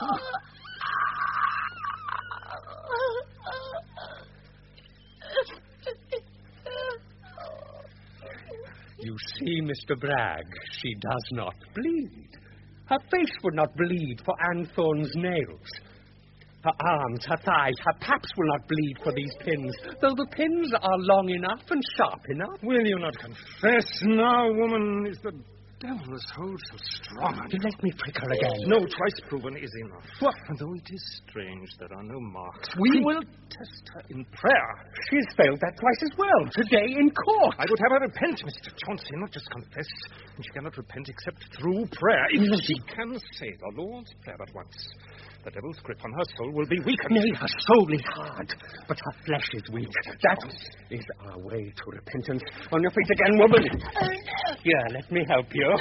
You see, Mister Bragg, she does not bleed. Her face would not bleed for Anne Thorne's nails. Her arms, her thighs, her paps will not bleed for these pins, though the pins are long enough and sharp enough. Will you not confess now, woman? Is the devil's hold so strong? Let me prick her again. No, twice proven is enough. What? And though it is strange there are no marks, We- we will test her in prayer. She's failed that twice as well, today in court. I would have her repent, Mister Chauncey, not just confess. And she cannot repent except through prayer. If she can say the Lord's Prayer at once, the devil's grip on her soul will be weakened. Nay, her soul is hard, but her flesh is weak. That is our way to repentance. On your feet again, woman. Here, let me help you.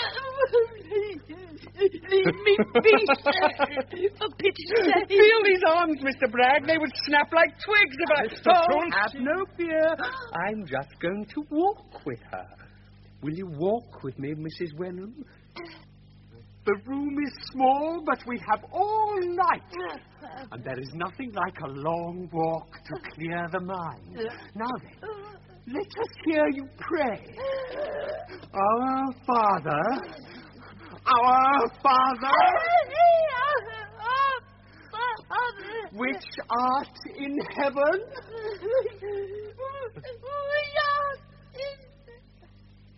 Leave me be, sir. For pity's sake. Feel these arms, Mister Bragg. They would snap like twigs if I... Mister Oh, Chauncey. have no fear. I'm just going to walk with her. Will you walk with me, Missus Wenham? The room is small, but we have all night. And there is nothing like a long walk to clear the mind. Now then, let us hear you pray. Our Father, our Father, which art in heaven.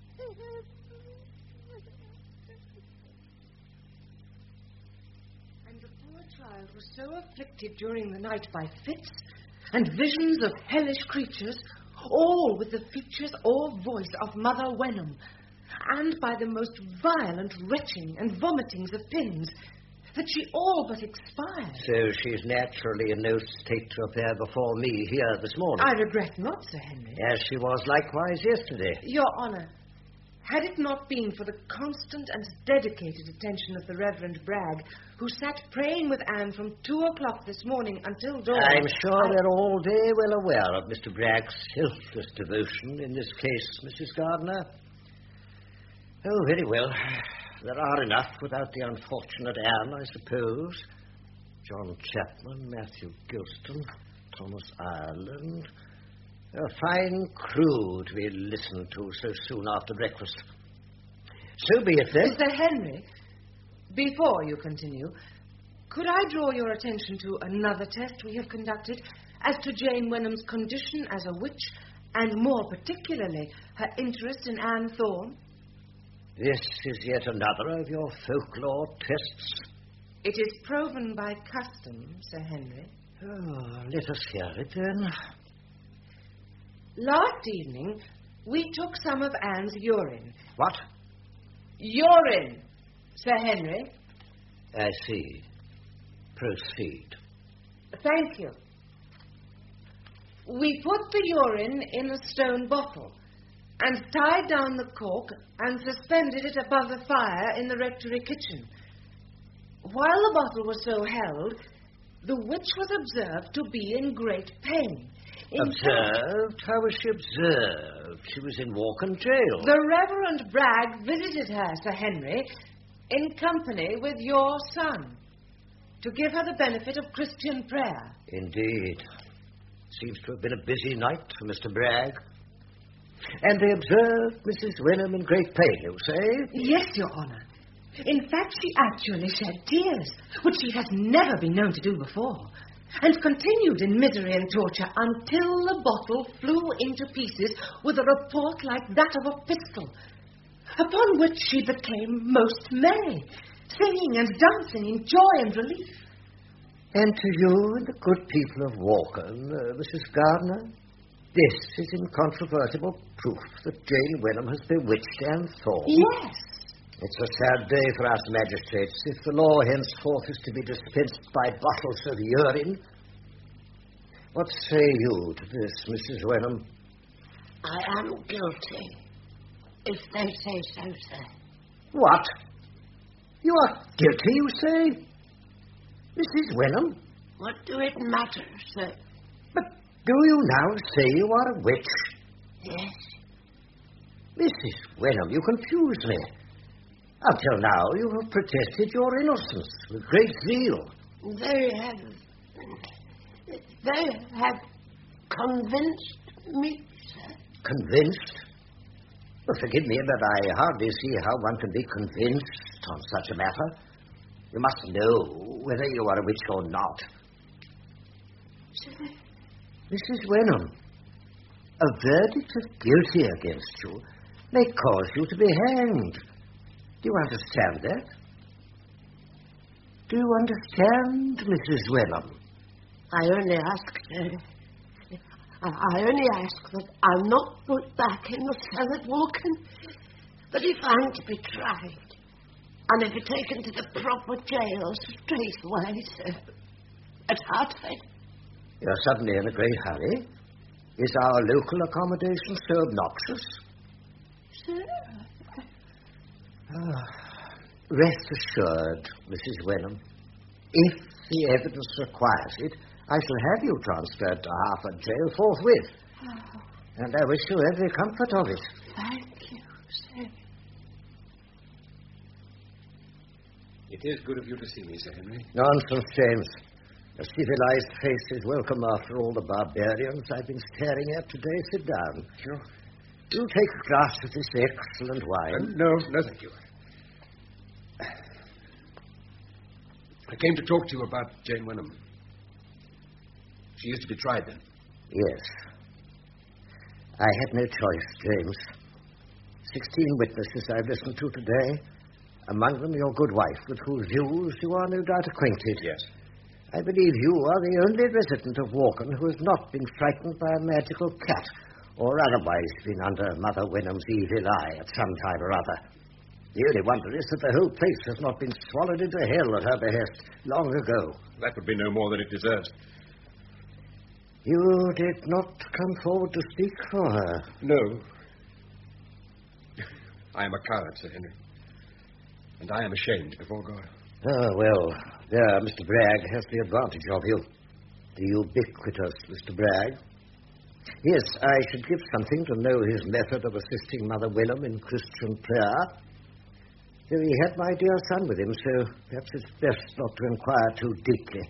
And the poor child was so afflicted during the night by fits and visions of hellish creatures, all with the features or voice of Mother Wenham, and by the most violent retching and vomitings of pins, that she all but expired. So she's naturally in no state to appear before me here this morning. I regret not, Sir Henry. As she was likewise yesterday. Your Honour, had it not been for the constant and dedicated attention of the Reverend Bragg, who sat praying with Anne from two o'clock this morning until dawn... I'm sure I... we're all very well aware of Mister Bragg's selfless devotion in this case, Missus Gardiner. Oh, very well. There are enough without the unfortunate Anne, I suppose. John Chapman, Matthew Gilston, Thomas Ireland. A fine crew to be listened to so soon after breakfast. So be it, then. Mister Henry, before you continue, could I draw your attention to another test we have conducted as to Jane Wenham's condition as a witch, and more particularly her interest in Anne Thorne? This is yet another of your folklore tests. It is proven by custom, Sir Henry. Oh, let us hear it, then. Last evening, we took some of Anne's urine. What? Urine, Sir Henry. I see. Proceed. Thank you. We put the urine in a stone bottle and tied down the cork and suspended it above the fire in the rectory kitchen. While the bottle was so held, the witch was observed to be in great pain. In Observed? How was she observed? She was in Walken jail. The Reverend Bragg visited her, Sir Henry, in company with your son, to give her the benefit of Christian prayer. Indeed. Seems to have been a busy night for Mister Bragg. And they observed Missus Wenham in great pain, you say? Yes, Your Honour. In fact, she actually shed tears, which she has never been known to do before, and continued in misery and torture until the bottle flew into pieces with a report like that of a pistol, upon which she became most merry, singing and dancing in joy and relief. And to you and the good people of Walken, uh, Missus Gardiner, this is incontrovertible proof that Jane Wenham has bewitched Anne Thorne. Yes. It's a sad day for us magistrates if the law henceforth is to be dispensed by bottles of urine. What say you to this, Missus Wenham? I am guilty, if they say so, sir. What? You are guilty, you say? Missus Wenham? What do it matter, sir? But do you now say you are a witch? Yes. Missus Wenham, you confuse me. Until now, you have protested your innocence with great zeal. They have... They have convinced me, sir. Convinced? Well, forgive me, but I hardly see how one can be convinced on such a matter. You must know whether you are a witch or not. Sir? Missus Wenham, a verdict of guilty against you may cause you to be hanged. Do you understand that? Do you understand, Missus Wenham? I only ask, sir. I only ask that I'm not put back in the cell at Walken, but if I'm to be tried, and if you're taken to the proper jail straightway, sir, at Hartford. You're suddenly in a great hurry. Is our local accommodation so obnoxious? Sir? Ah, rest assured, Missus Wenham, if the evidence requires it, I shall have you transferred to Hartford jail forthwith. Oh. And I wish you every comfort of it. Thank you, sir. It is good of you to see me, Sir Henry. Nonsense, James. A civilized face is welcome after all the barbarians I've been staring at today. Sit down. Sure. Do take a glass of this excellent wine. Uh, no, no, thank you. I came to talk to you about Jane Wenham. She is to be tried, then? Yes. I had no choice, James. Sixteen witnesses I've listened to today, Among them your good wife, with whose views you are no doubt acquainted. Yes. I believe you are the only resident of Walken who has not been frightened by a magical cat, or otherwise been under Mother Wenham's evil eye at some time or other. The only wonder is that the whole place has not been swallowed into hell at her behest long ago. That would be no more than it deserves. You did not come forward to speak for her? No. I am a coward, Sir Henry. And I am ashamed before God. Ah, well, there, Mister Bragg has the advantage of you. The ubiquitous Mister Bragg. Yes, I should give something to know his method of assisting Mother Wenham in Christian prayer. Though he had my dear son with him, so perhaps it's best not to inquire too deeply.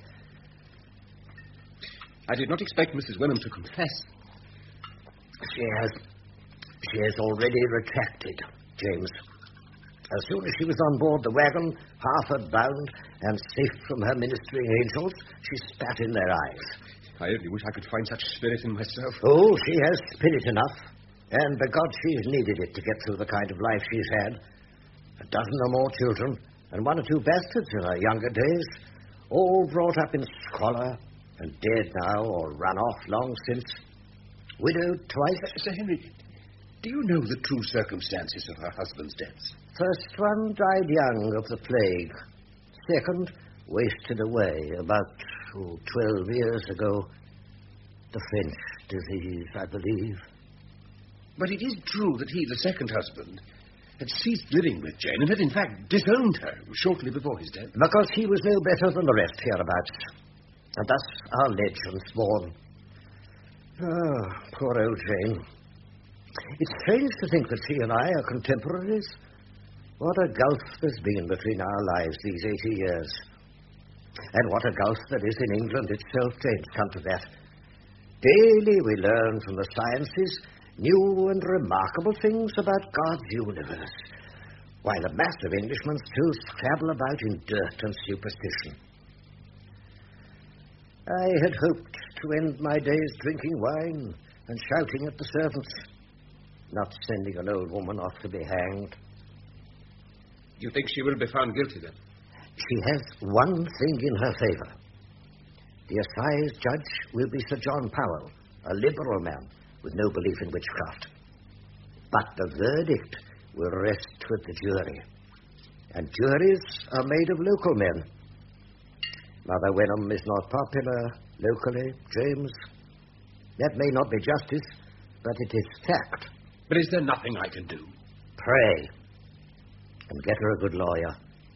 I did not expect Missus Wenham to confess. She has... She has already retracted, James. As soon as she was on board the wagon, half bound and safe from her ministering angels, she spat in their eyes. I only wish I could find such spirit in myself. Oh, she has spirit enough. And by God, she's needed it to get through the kind of life she's had. A dozen or more children, and one or two bastards in her younger days, all brought up in squalor, and dead now or run off long since. Widowed twice. Sir Henry, do you know the true circumstances of her husband's death? First one died young of the plague. Second, wasted away about oh, twelve years ago. The French disease, I believe. But it is true that he, the second husband, had ceased living with Jane and had, in fact, disowned her shortly before his death. Because he was no better than the rest hereabouts. And thus our legends born. Ah, poor old Jane. It's strange to think that she and I are contemporaries. What a gulf there's been between our lives these eighty years. And what a gulf there is in England itself, James, come to that. Daily we learn from the sciences new and remarkable things about God's universe, while the mass of Englishmen still scrabble about in dirt and superstition. I had hoped to end my days drinking wine and shouting at the servants, not sending an old woman off to be hanged. You think she will be found guilty, then? She has one thing in her favor. The assize judge will be Sir John Powell, a liberal man with no belief in witchcraft. But the verdict will rest with the jury. And juries are made of local men. Mother Wenham is not popular locally, James. That may not be justice, but it is fact. But is there nothing I can do? Pray. And get her a good lawyer.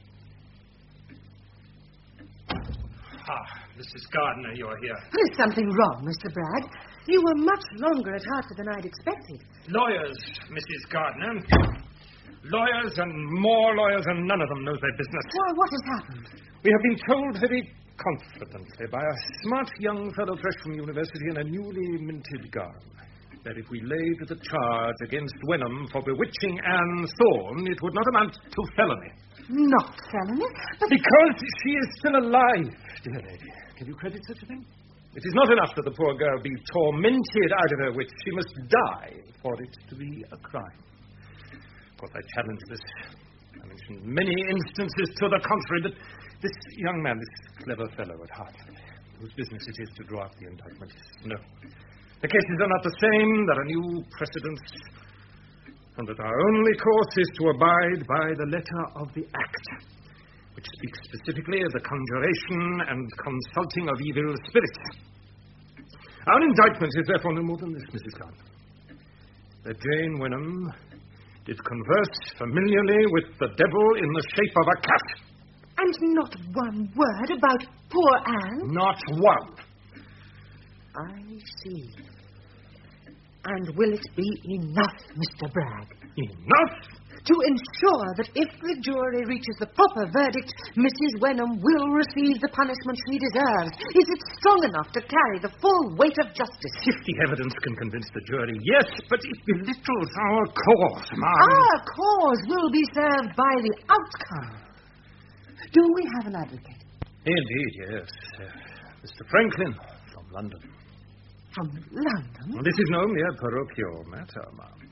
Ah, Missus Gardner, you're here. There's something wrong, Mister Bragg. You were much longer at Hartford than I'd expected. Lawyers, Missus Gardner. Lawyers and more lawyers, and none of them knows their business. Why, what has happened? We have been told very confidently by a smart young fellow fresh from university in a newly minted gown that if we laid the charge against Wenham for bewitching Anne Thorne, it would not amount to felony. Not felony? But... Because she is still alive, dear lady. Can you credit such a thing? It is not enough that the poor girl be tormented out of her wits. She must die for it to be a crime. Of course, I challenge this. I mentioned many instances to the contrary, but this young man, this clever fellow at Hartford, whose business it is to draw up the indictment, no. The cases are not the same. There are new precedents. And that our only course is to abide by the letter of the Act, which speaks specifically of the conjuration and consulting of evil spirits. Our indictment is therefore no more than this, Missus Gardner. That Jane Wenham did converse familiarly with the devil in the shape of a cat. And not one word about poor Anne? Not one. I see. And will it be enough, Mister Bragg? Enough? To ensure that if the jury reaches the proper verdict, Missus Wenham will receive the punishment she deserves. Is it strong enough to carry the full weight of justice? If the evidence can convince the jury, yes, but it belittles our cause, ma'am. Our cause will be served by the outcome. Do we have an advocate? Indeed, yes. Uh, Mister Franklin from London. From London? Well, this is no mere parochial matter, ma'am.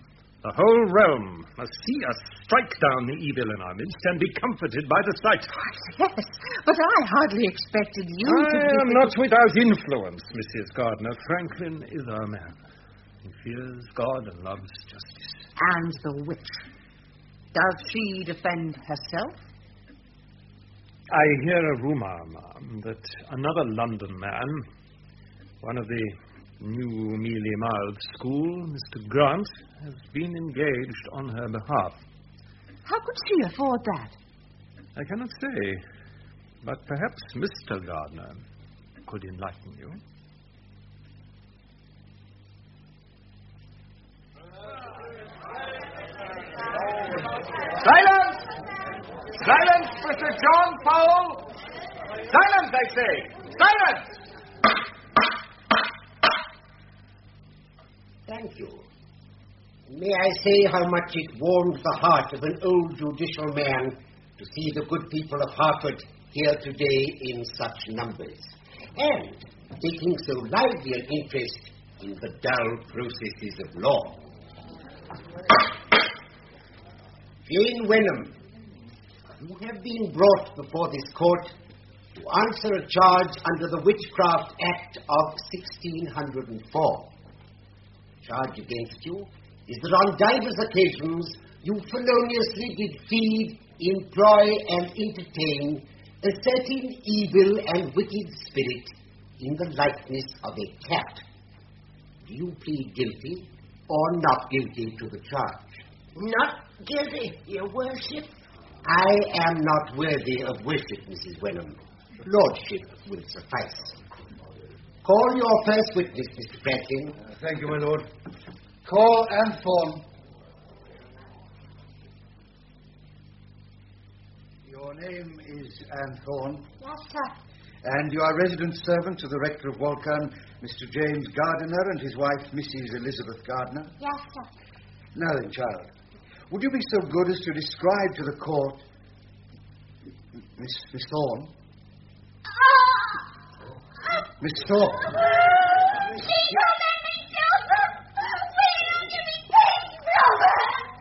The whole realm must see us strike down the evil in our midst and be comforted by the sight. Yes, but I hardly expected you I to... am not without influence, Missus Gardner. Franklin is our man. He fears God and loves justice. And the witch. Does she defend herself? I hear a rumour, ma'am, that another London man, one of the new Mealy Mouth school, Mister Grant, has been engaged on her behalf. How could she afford that? I cannot say, but perhaps Mister Gardner could enlighten you. Silence! Silence, Mister John Powell! Silence, I say! Silence! Thank you. May I say how much it warms the heart of an old judicial man to see the good people of Hartford here today in such numbers, and taking so lively an interest in the dull processes of law. Jane Wenham, you have been brought before this court to answer a charge under the Witchcraft Act of sixteen oh four. The charge against you is that on divers occasions you feloniously did feed, employ, and entertain a certain evil and wicked spirit in the likeness of a cat. Do you plead guilty or not guilty to the charge? Not guilty, your worship. I am not worthy of worship, Missus Wenham. Lordship will suffice. Call your first witness, Mister Franklin. Uh, thank you, my lord. Call Anne Thorne. Your name is Anne Thorne. Yes, sir. And you are resident servant to the rector of Walcombe, Mister James Gardiner, and his wife, Missus Elizabeth Gardner. Yes, sir. Now then, child, would you be so good as to describe to the court Miss, Miss Thorne? Miss Thorne? She don't let me do her. Will you give me pain, brother?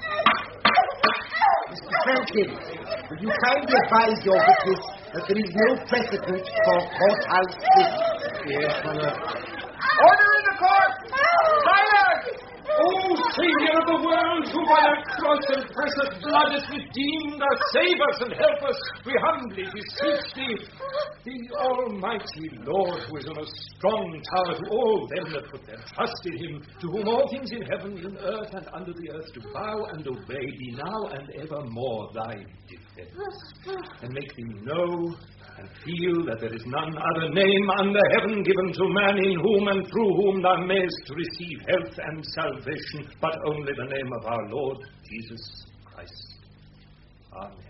Mister Franklin, will you kindly advise your witness that there is no precedent for courthouse visits? Yes, my lord. Order in the court! Silence! O Saviour of the world, who by thy cross and precious blood hast redeemed us, save us and help us, we humbly beseech thee. The Almighty Lord, who is on a strong tower to all them that put their trust in him, to whom all things in heaven, in earth, and under the earth do bow and obey, be now and evermore thy defense. And make thee know and feel that there is none other name under heaven given to man in whom and through whom thou mayest receive health and salvation, but only the name of our Lord Jesus Christ. Amen.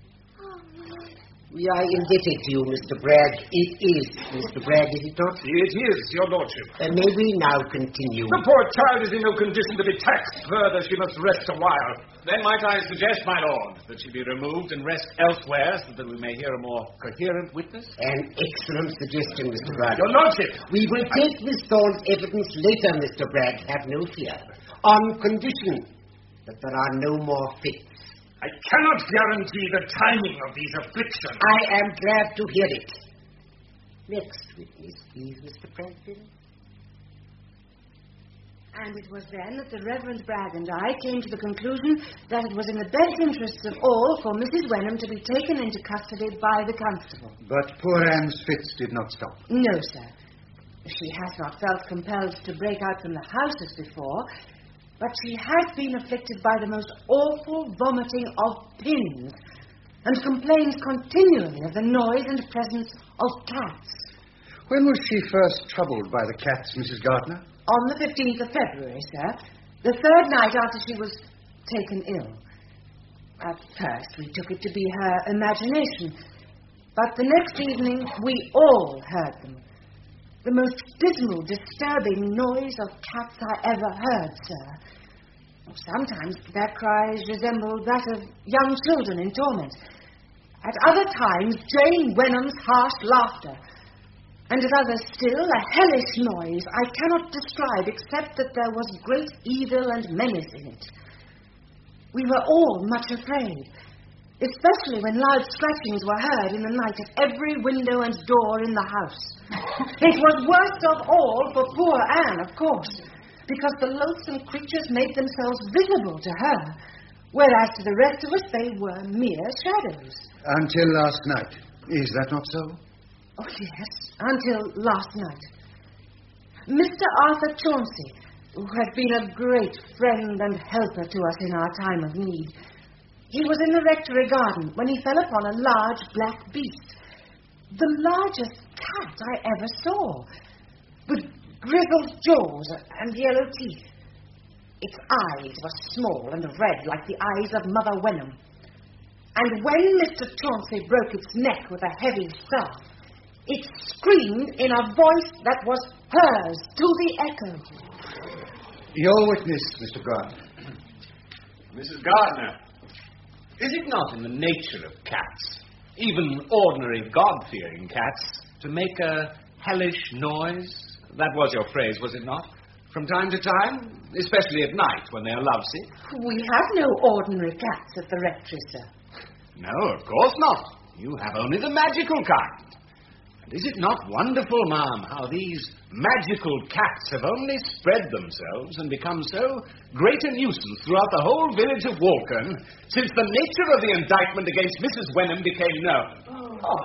We are indebted to you, Mister Bragg. It is, Mister Bragg, is it not? It is, your lordship. Uh, may we now continue? The poor child is in no condition to be taxed further. She must rest a while. Then might I suggest, my lord, that she be removed and rest elsewhere so that we may hear a more coherent witness? An excellent suggestion, Mister Bragg. Your lordship! We will take Miss Thorne's evidence later, Mister Bragg. Have no fear. On condition that there are no more fits. I cannot guarantee the timing of these afflictions. I am glad to hear it. Next witness, please, Mister Franklin. And it was then that the Reverend Bragg and I came to the conclusion that it was in the best interests of all for Missus Wenham to be taken into custody by the constable. But poor Anne's fits did not stop. No, sir. She has not felt compelled to break out from the house as before, but she has been afflicted by the most awful vomiting of pins, and complains continually of the noise and presence of cats. When was she first troubled by the cats, Missus Gardner? On the fifteenth of February, sir. The third night after she was taken ill. At first we took it to be her imagination, but the next evening we all heard them. The most dismal, disturbing noise of cats I ever heard, sir. Sometimes their cries resembled that of young children in torment. At other times, Jane Wenham's harsh laughter. And at others still, a hellish noise I cannot describe except that there was great evil and menace in it. We were all much afraid, especially when loud scratchings were heard in the night at every window and door in the house. It was worst of all for poor Anne, of course, because the loathsome creatures made themselves visible to her, whereas to the rest of us they were mere shadows. Until last night. Is that not so? Oh, yes, until last night. Mister Arthur Chauncey, who had been a great friend and helper to us in our time of need, he was in the rectory garden when he fell upon a large black beast, the largest cat I ever saw, with grizzled jaws and yellow teeth. Its eyes were small and red like the eyes of Mother Wenham. And when Mister Chauncey broke its neck with a heavy staff, it screamed in a voice that was hers to the echo. Your witness, Mister Grant. Missus Gardner, is it not in the nature of cats, even ordinary God-fearing cats, to make a hellish noise? That was your phrase, was it not? From time to time, especially at night when they are lovesick. We have no ordinary cats at the rectory, sir. No, of course not. You have only the magical kind. And is it not wonderful, ma'am, how these magical cats have only spread themselves and become so great a nuisance throughout the whole village of Walkern since the nature of the indictment against Missus Wenham became known? Oh.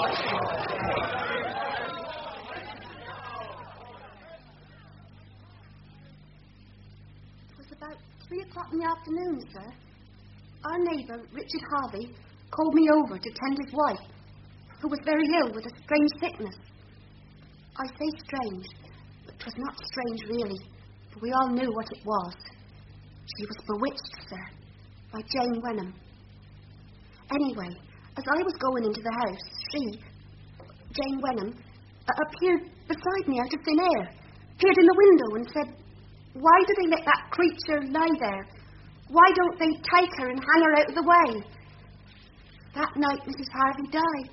It was about three o'clock in the afternoon, sir. Our neighbour, Richard Harvey, called me over to tend his wife, who was very ill with a strange sickness. I say strange, but 'twas not strange really, for we all knew what it was. She was bewitched, sir, by Jane Wenham. Anyway, as I was going into the house, she, Jane Wenham, uh, appeared beside me out of thin air, appeared in the window and said, "Why do they let that creature lie there? Why don't they take her and hang her out of the way?" That night, Missus Harvey died.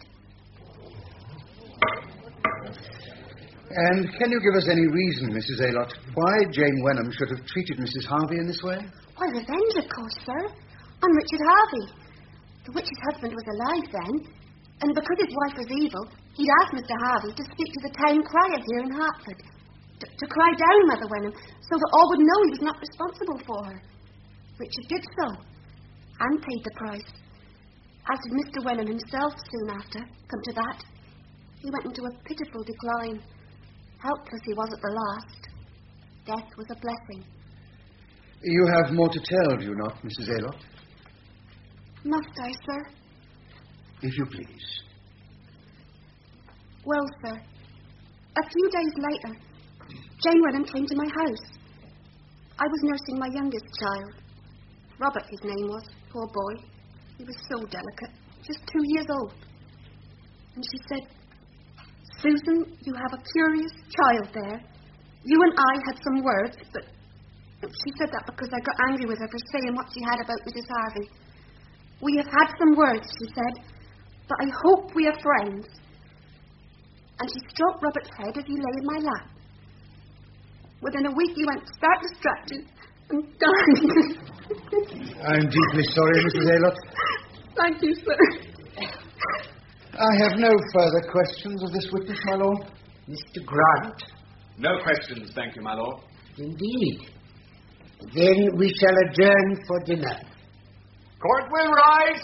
And can you give us any reason, Missus Aylott, why Jane Wenham should have treated Missus Harvey in this way? Why, revenge, of course, sir, on Richard Harvey. The witch's husband was alive then, and because his wife was evil, he'd asked Mister Harvey to speak to the town crier here in Hertford, to, to cry down Mother Wenham, so that all would know he was not responsible for her. Richard did so, and paid the price. As did Mister Wenham himself soon after, come to that. He went into a pitiful decline. Helpless he was at the last. Death was a blessing. You have more to tell, do you not, Missus Aylott? Must I, sir? If you please. Well, sir, a few days later, Jane Wenham came to my house. I was nursing my youngest child. Robert, his name was, poor boy. He was so delicate, just two years old. And she said, "Susan, you have a curious child there. You and I had some words, but..." She said that because I got angry with her for saying what she had about Missus Harvey. "We have had some words," she said, "but I hope we are friends." And she stroked Robert's head as he lay in my lap. Within a week he went stark distracted and died. I'm deeply sorry, Missus Aylott. Thank you, sir. I have no further questions of this witness, my lord. Mister Grant? No questions, thank you, my lord. Indeed. Then we shall adjourn for dinner. Court will rise.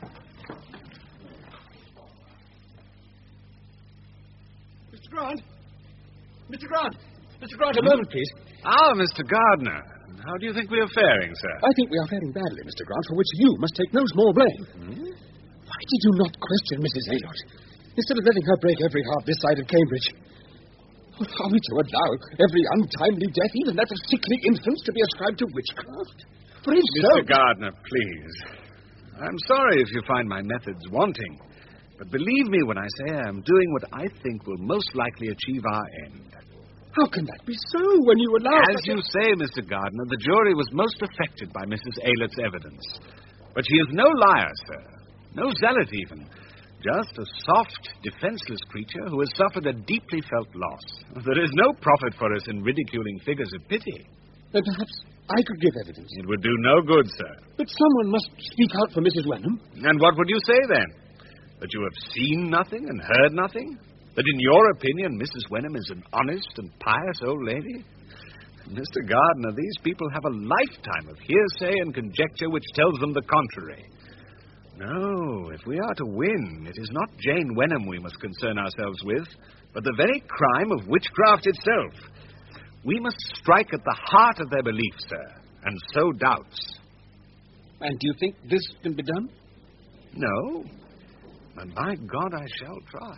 Mister Grant? Mister Grant? Mister Grant, a moment, please. Ah, Mister Gardner. How do you think we are faring, sir? I think we are faring badly, Mister Grant, for which you must take no small blame. Hmm? Why did you not question Missus Aylott, instead of letting her break every heart this side of Cambridge? Are we to allow every untimely death, even that of sickly infants, to be ascribed to witchcraft? For if so... Mister Gardner, please. I'm sorry if you find my methods wanting, but believe me when I say I am doing what I think will most likely achieve our end. How can that be so when you allow... As you a... say, Mister Gardner, the jury was most affected by Missus Aylott's evidence. But she is no liar, sir. No zealot, even. Just a soft, defenseless creature who has suffered a deeply felt loss. There is no profit for us in ridiculing figures of pity. Then perhaps I could give evidence. It would do no good, sir. But someone must speak out for Missus Wenham. And what would you say, then? That you have seen nothing and heard nothing? That in your opinion, Missus Wenham is an honest and pious old lady? Mister Gardner, these people have a lifetime of hearsay and conjecture which tells them the contrary. No, if we are to win, it is not Jane Wenham we must concern ourselves with, but the very crime of witchcraft itself. We must strike at the heart of their belief, sir, and sow doubts. And do you think this can be done? No, but by God I shall try.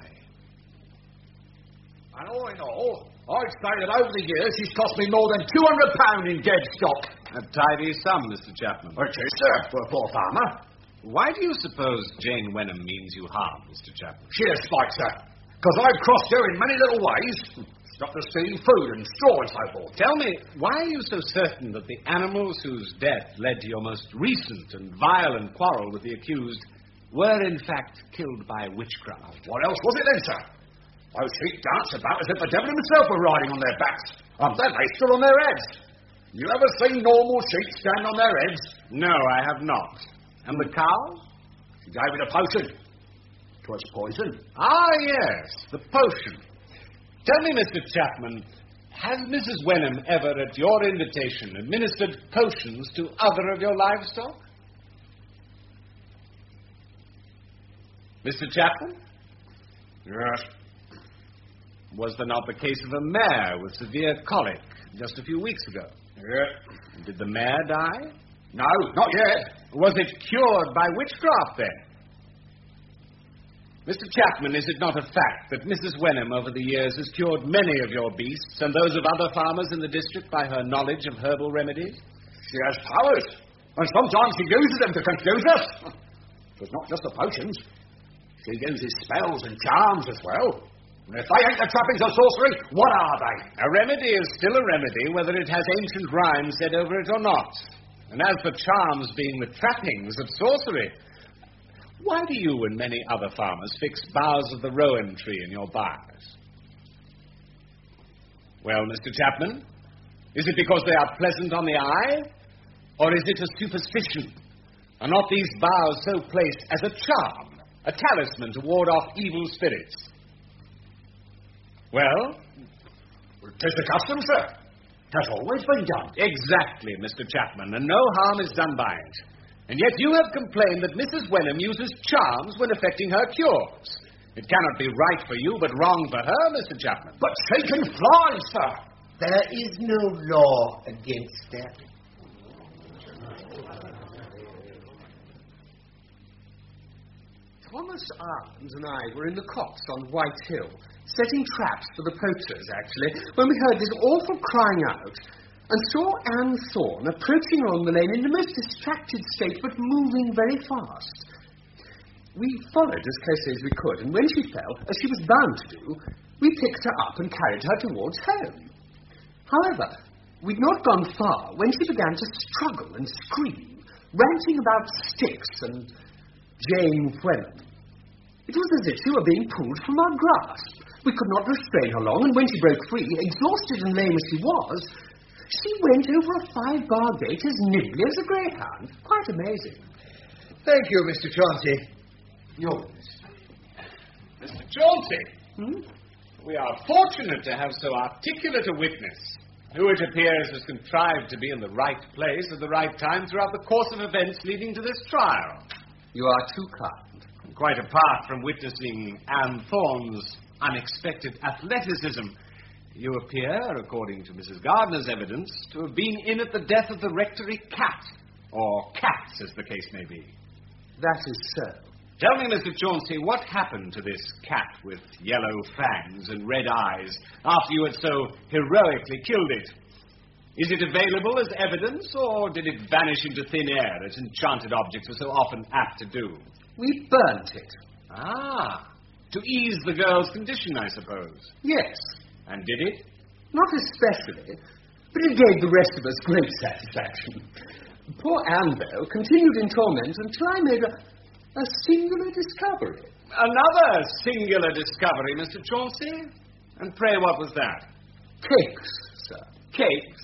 And all in all, I'd say that over the years she's cost me more than two hundred pounds in dead stock. A tidy sum, Mister Chapman. It is, sir, for a poor farmer. Why do you suppose Jane Wenham means you harm, Mister Chapman? Sheer spite, sir. Because I've crossed her in many little ways. Stopped her stealing food and straw and so forth. Tell me, why are you so certain that the animals whose death led to your most recent and violent quarrel with the accused were in fact killed by witchcraft? What else was it then, sir? Those sheep dance about as if the devil himself were riding on their backs. And then they stood on their heads. You ever seen normal sheep stand on their heads? No, I have not. And the cow? She gave me the potion. 'Twas poison. Ah, yes, the potion. Tell me, Mister Chapman, has Missus Wenham ever, at your invitation, administered potions to other of your livestock? Mister Chapman? Yes. Was there not the case of a mare with severe colic just a few weeks ago? Yes. Did the mare die? No, not yet. Was it cured by witchcraft, then? Mister Chapman, is it not a fact that Missus Wenham over the years has cured many of your beasts and those of other farmers in the district by her knowledge of herbal remedies? She has powers, and sometimes she uses them to confuse us. But not just the potions. She uses spells and charms as well. And if they ain't the trappings of sorcery, what are they? A remedy is still a remedy, whether it has ancient rhymes said over it or not. And as for charms being the trappings of sorcery, why do you and many other farmers fix boughs of the rowan tree in your byres? Well, Mister Chapman, is it because they are pleasant on the eye? Or is it a superstition? Are not these boughs so placed as a charm, a talisman to ward off evil spirits? Well? Well, 'tis the custom, sir. That's always been done. Exactly, Mister Chapman, and no harm is done by it. And yet you have complained that Missus Wenham uses charms when effecting her cures. It cannot be right for you, but wrong for her, Mister Chapman. But she can fly, sir. There is no law against that. Thomas Arms and I were in the copse on White Hill, setting traps for the poachers, actually, when we heard this awful crying out, and saw Anne Thorne approaching along the lane in the most distracted state, but moving very fast. We followed as closely as we could, and when she fell, as she was bound to do, we picked her up and carried her towards home. However, we'd not gone far when she began to struggle and scream, ranting about sticks and Jane Wenham. It was as if she were being pulled from our grasp. We could not restrain her long, and when she broke free, exhausted and lame as she was, she went over a five-bar gate as nimbly as a greyhound. Quite amazing. Thank you, Mister Chauncey. Yours. Mister Chauncey? Hmm? We are fortunate to have so articulate a witness, who it appears has contrived to be in the right place at the right time throughout the course of events leading to this trial. You are too kind. Quite apart from witnessing Anne Thorne's unexpected athleticism, you appear, according to Missus Gardner's evidence, to have been in at the death of the rectory cat, or cats, as the case may be. That is so. Tell me, Mister Chauncey, what happened to this cat with yellow fangs and red eyes after you had so heroically killed it? Is it available as evidence, or did it vanish into thin air, as enchanted objects are so often apt to do? We burnt it. Ah, to ease the girl's condition, I suppose. Yes. And did it? Not especially, but it gave the rest of us great satisfaction. Poor Anne, though, continued in torment until I made a, a singular discovery. Another singular discovery, Mister Chauncey? And pray, what was that? Cakes, sir. Cakes?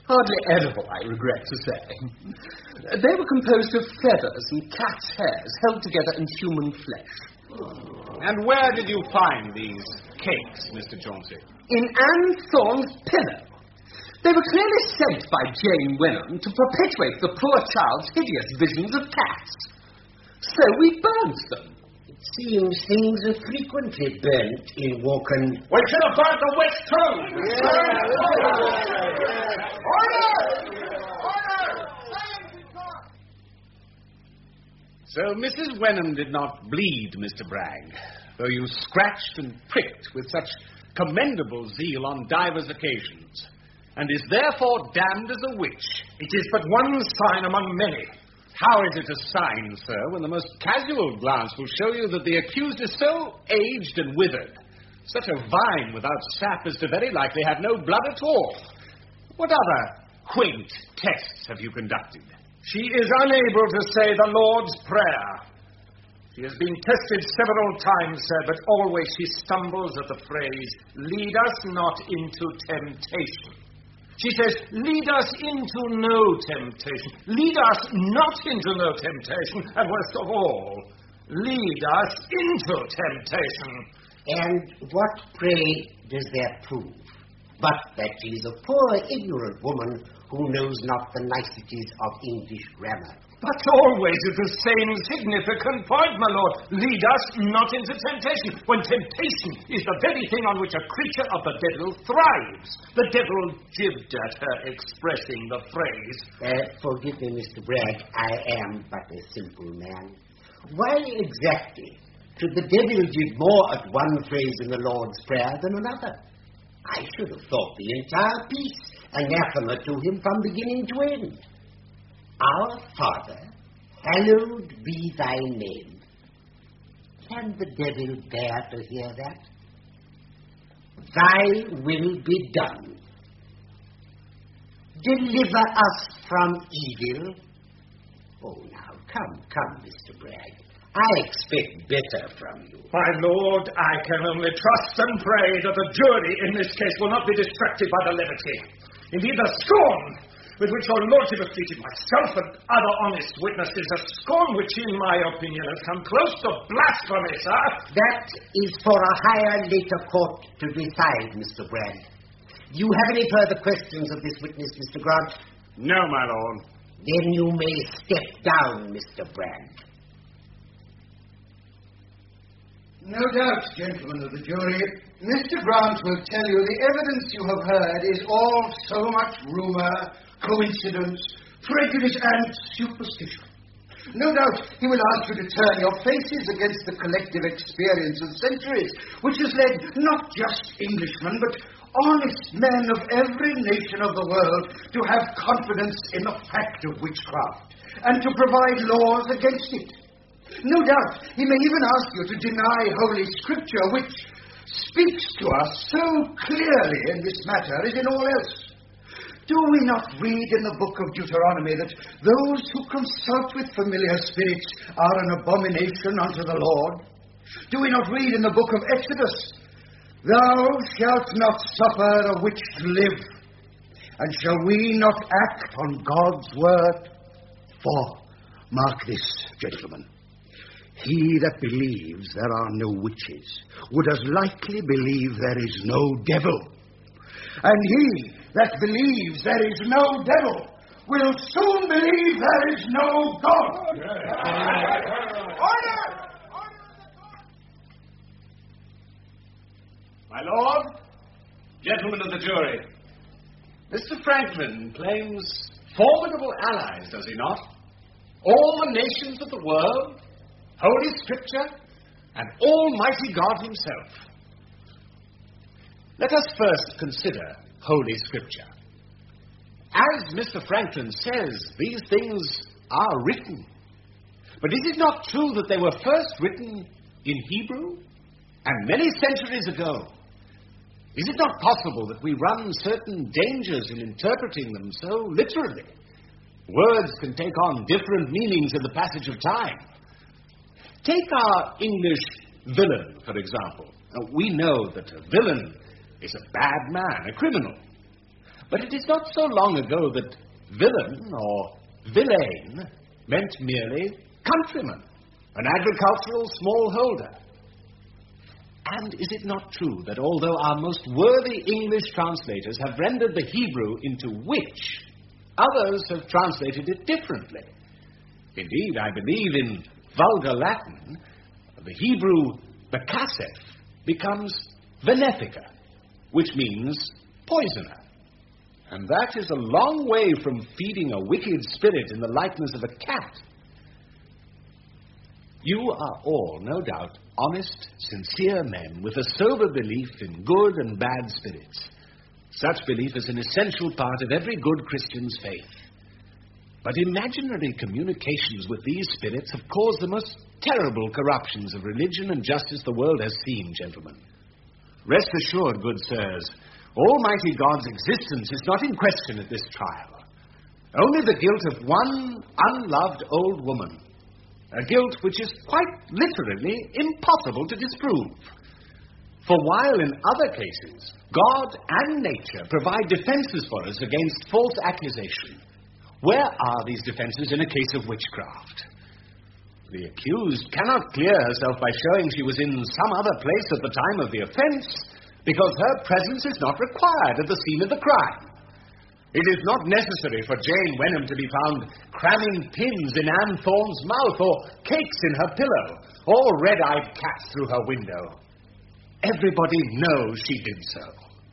Hardly edible, I regret to say. They were composed of feathers and cat's hairs held together in human flesh. And where did you find these cakes, Mister Chauncey? In Anne Thorne's pillow. They were clearly sent by Jane Wenham to perpetuate the poor child's hideous visions of cats. So we burnt them. It seems things are frequently burnt in Woken. We should have burnt the witch too! Order! Order! So Missus Wenham did not bleed, Mister Bragg, though you scratched and pricked with such commendable zeal on divers occasions, and is therefore damned as a witch. It is but one sign among many. How is it a sign, sir, when the most casual glance will show you that the accused is so aged and withered, such a vine without sap as to very likely have no blood at all? What other quaint tests have you conducted? She is unable to say the Lord's Prayer. She has been tested several times, sir, but always she stumbles at the phrase, lead us not into temptation. She says, lead us into no temptation. Lead us not into no temptation, and worst of all, lead us into temptation. And what, pray, does that prove? But that she is a poor, ignorant woman who knows not the niceties of English grammar. But always at the same significant point, my lord. Lead us not into temptation, when temptation is the very thing on which a creature of the devil thrives. The devil jibbed at her expressing the phrase. Uh, forgive me, Mister Bragg, I am but a simple man. Why exactly should the devil jib more at one phrase in the Lord's Prayer than another? I should have thought the entire piece anathema to him from beginning to end. Our Father, hallowed be thy name. Can the devil bear to hear that? Thy will be done. Deliver us from evil. Oh, now, come, come, Mister Bragg. I expect better from you. My lord, I can only trust and pray that the jury in this case will not be distracted by the levity. Indeed, the scorn with which your lordship has treated myself and other honest witnesses, a scorn which, in my opinion, has come close to blasphemy, sir. That is for a higher, later court to decide, Mister Bragg. Do you have any further questions of this witness, Mister Grant? No, my lord. Then you may step down, Mister Bragg. No doubt, gentlemen of the jury, Mister Grant will tell you the evidence you have heard is all so much rumour, coincidence, prejudice, and superstition. No doubt he will ask you to turn your faces against the collective experience of centuries, which has led not just Englishmen, but honest men of every nation of the world to have confidence in the fact of witchcraft, and to provide laws against it. No doubt he may even ask you to deny Holy Scripture, which speaks to us so clearly in this matter as in all else. Do we not read in the book of Deuteronomy that those who consult with familiar spirits are an abomination unto the Lord? Do we not read in the book of Exodus, thou shalt not suffer a witch to live, and shall we not act on God's word? For, mark this, gentlemen, he that believes there are no witches would as likely believe there is no devil. And he that believes there is no devil will soon believe there is no God. Order! My lord, gentlemen of the jury, Mister Franklin claims formidable allies, does he not? All the nations of the world, Holy Scripture, and Almighty God himself. Let us first consider Holy Scripture. As Mister Franklin says, these things are written. But is it not true that they were first written in Hebrew and many centuries ago? Is it not possible that we run certain dangers in interpreting them so literally? Words can take on different meanings in the passage of time. Take our English villain, for example. Now, we know that a villain is a bad man, a criminal. But it is not so long ago that villain or villain meant merely countryman, an agricultural smallholder. And is it not true that although our most worthy English translators have rendered the Hebrew into witch, others have translated it differently? Indeed, I believe in vulgar Latin, the Hebrew bekasef becomes venefica, which means poisoner. And that is a long way from feeding a wicked spirit in the likeness of a cat. You are all, no doubt, honest, sincere men with a sober belief in good and bad spirits. Such belief is an essential part of every good Christian's faith. But imaginary communications with these spirits have caused the most terrible corruptions of religion and justice the world has seen, gentlemen. Rest assured, good sirs, Almighty God's existence is not in question at this trial. Only the guilt of one unloved old woman. A guilt which is quite literally impossible to disprove. For while in other cases, God and nature provide defenses for us against false accusation, where are these defenses in a case of witchcraft? The accused cannot clear herself by showing she was in some other place at the time of the offense, because her presence is not required at the scene of the crime. It is not necessary for Jane Wenham to be found cramming pins in Anne Thorne's mouth, or cakes in her pillow, or red-eyed cats through her window. Everybody knows she did so.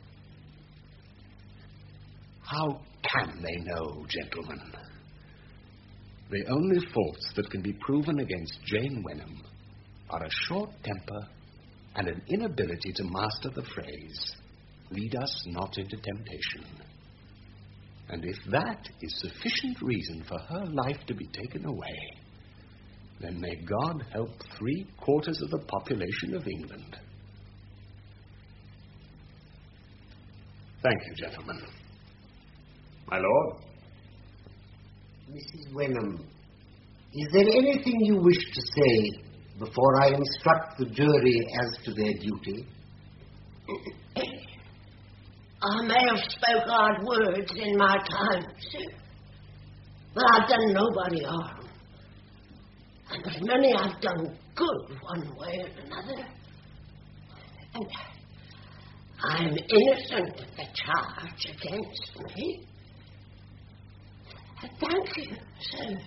How can they know, gentlemen? The only faults that can be proven against Jane Wenham are a short temper and an inability to master the phrase, "Lead us not into temptation." And if that is sufficient reason for her life to be taken away, then may God help three quarters of the population of England. Thank you, gentlemen. My lord. Missus Wenham, is there anything you wish to say before I instruct the jury as to their duty? I may have spoke hard words in my time, sir, but I've done nobody harm. And as many I've done good one way or another. And I'm innocent of the charge against me. Thank you, sir.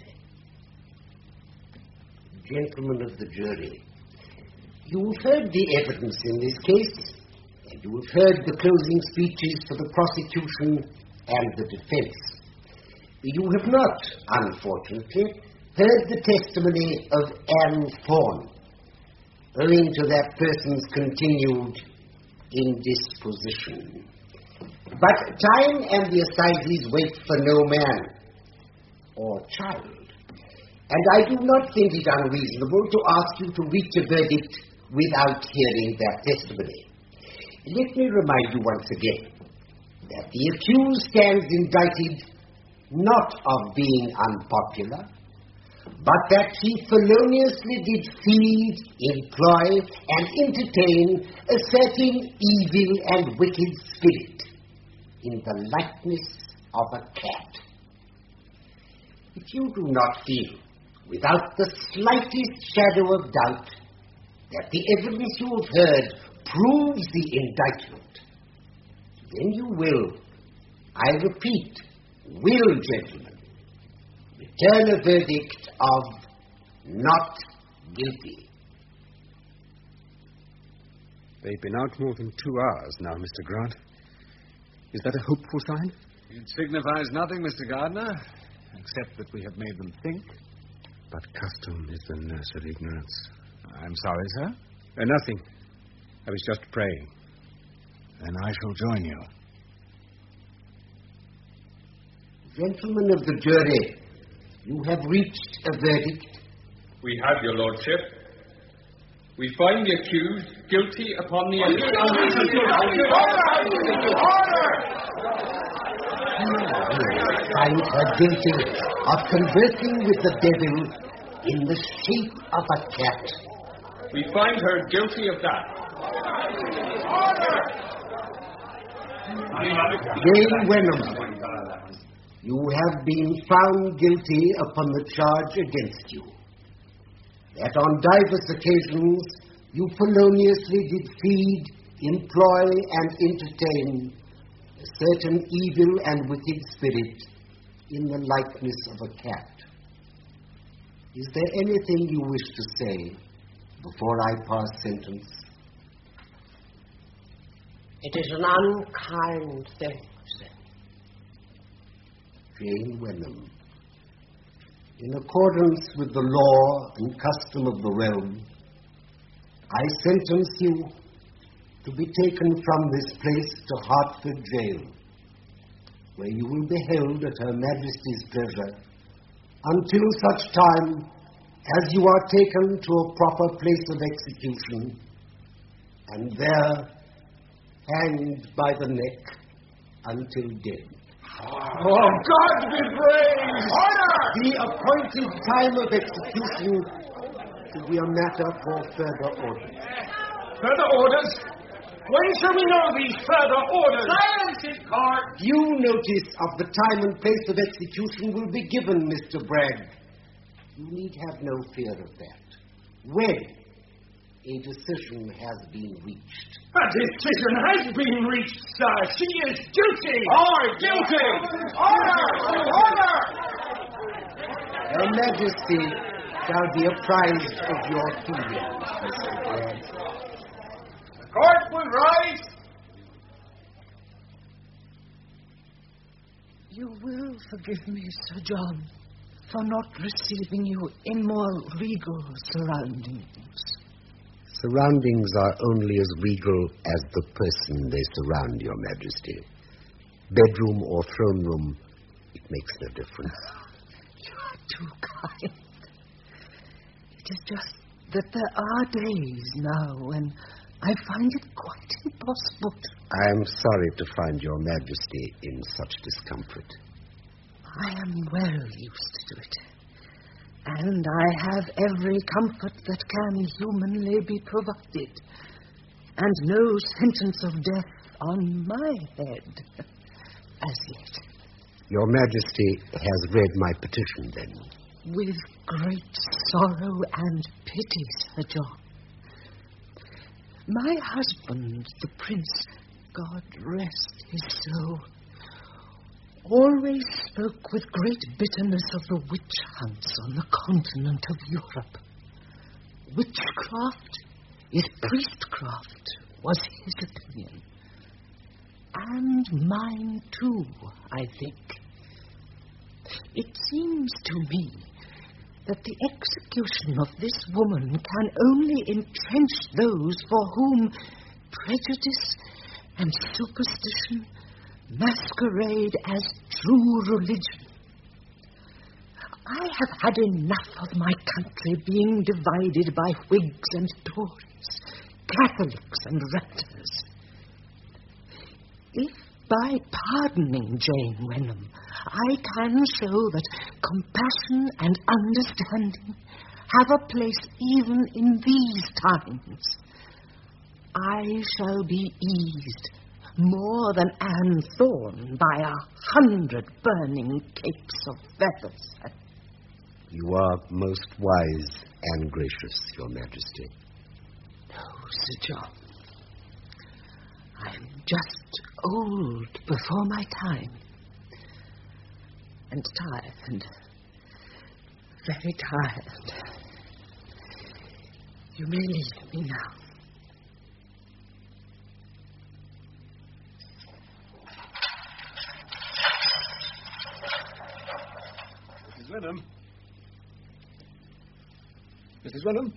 Gentlemen of the jury, you've heard the evidence in this case, and you have heard the closing speeches for the prosecution and the defense. You have not, unfortunately, heard the testimony of Anne Thorne, owing to that person's continued indisposition. But time and the assizes wait for no man or child, and I do not think it unreasonable to ask you to reach a verdict without hearing that testimony. Let me remind you once again that the accused stands indicted not of being unpopular, but that he feloniously did feed, employ, and entertain a certain evil and wicked spirit in the likeness of a cat. If you do not feel, without the slightest shadow of doubt, that the evidence you have heard proves the indictment, then you will, I repeat, will, gentlemen, return a verdict of not guilty. They've been out more than two hours now, Mister Grant. Is that a hopeful sign? It signifies nothing, Mister Gardner, except that we have made them think. But custom is the nurse of ignorance. I'm sorry, sir. Uh, nothing. I was just praying. Then I shall join you. Gentlemen of the jury, you have reached a verdict. We have, your lordship. We find the accused guilty upon the evidence. Find her guilty of conversing with the devil in the shape of a cat. We find her guilty of that. Jane Wenham, you have been found guilty upon the charge against you, that on divers occasions you feloniously did feed, employ, and entertain a certain evil and wicked spirit in the likeness of a cat. Is there anything you wish to say before I pass sentence? It is an unkind thing, sir. Jane Wenham, in accordance with the law and custom of the realm, I sentence you to be taken from this place to Hertford Jail, where you will be held at Her Majesty's pleasure until such time as you are taken to a proper place of execution, and there hanged by the neck until dead. Oh, God be praised! Order! The appointed time of execution to be a matter for further orders. Further orders? When shall we know these further orders? Silence in court! Due notice of the time and place of execution will be given, Mister Bragg. You need have no fear of that. When a decision has been reached. A decision has been reached, sir. She is guilty. Aye, guilty. Order! Order! Her Majesty shall be apprised of your feelings, Mister Bragg. The court will rise. You will forgive me, Sir John, for not receiving you in more regal surroundings. Surroundings are only as regal as the person they surround, Your Majesty. Bedroom or throne room, it makes no difference. You are too kind. It is just that there are days now when I find it quite impossible to... I am sorry to find Your Majesty in such discomfort. I am well used to it. And I have every comfort that can humanly be provided. And no sentence of death on my head as yet. Your Majesty has read my petition, then? With great sorrow and pity, Sir John. My husband, the Prince, God rest his soul, always spoke with great bitterness of the witch hunts on the continent of Europe. Witchcraft, if priestcraft, was his opinion. And mine too, I think. It seems to me that the execution of this woman can only entrench those for whom prejudice and superstition masquerade as true religion. I have had enough of my country being divided by Whigs and Tories, Catholics and rectors. If by pardoning Jane Wenham I can show that compassion and understanding have a place even in these times, I shall be eased more than Anne Thorne by a hundred burning cakes of feathers. You are most wise and gracious, Your Majesty. Oh, Sir John, I am just old before my time, and tired, very tired. You may leave me now. Missus Wenham? Missus Wenham?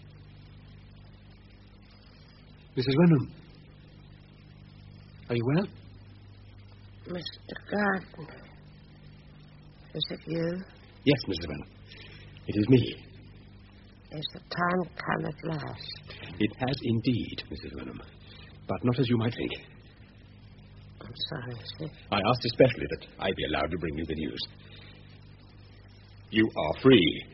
Missus Wenham? Are you well? Mister Gardner, is it you? Yes, Missus Wenham. It is me. Is the time come at last? It has indeed, Missus Wenham. But not as you might think. I'm sorry, sir. I asked especially that I be allowed to bring you the news. You are free.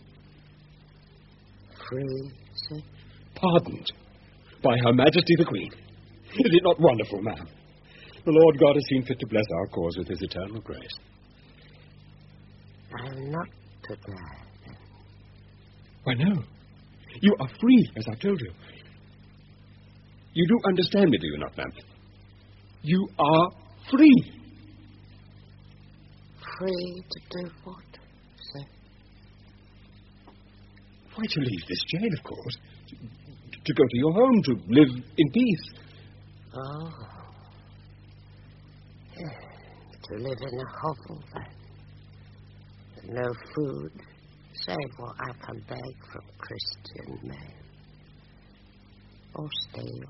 Free, sir? Pardoned by Her Majesty the Queen. Is it not wonderful, ma'am? the Lord God has seen fit to bless our cause with his eternal grace. I'm not to die, then. Why, no. You are free, as I told you. You do understand me, do you not, ma'am? You are free. Free to do what, sir? Why, to leave this jail, of course. To, to go to your home, to live in peace. Oh. To live in a hovel, then. With no food, save what I can beg from Christian men. Or steal.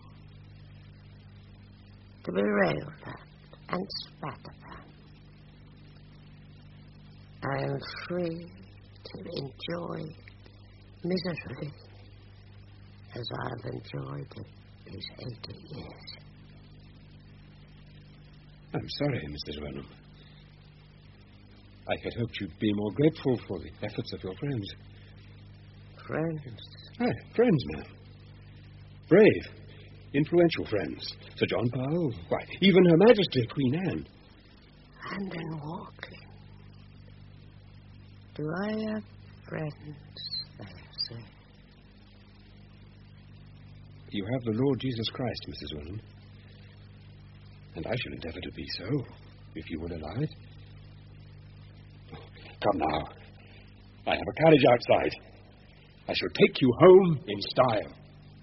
To be railed at and spat upon. I am free to enjoy misery as I've enjoyed it these eighty years. I'm sorry, Missus Wenham. I had hoped you'd be more grateful for the efforts of your friends. Friends? Aye, friends, ma'am. Brave, influential friends. Sir John Powell, why, even Her Majesty, Queen Anne. And in walking. Do I have friends there, sir? You have the Lord Jesus Christ, Missus Wenham. And I shall endeavor to be so, if you will allow it. Oh, come now. I have a carriage outside. I shall take you home in style.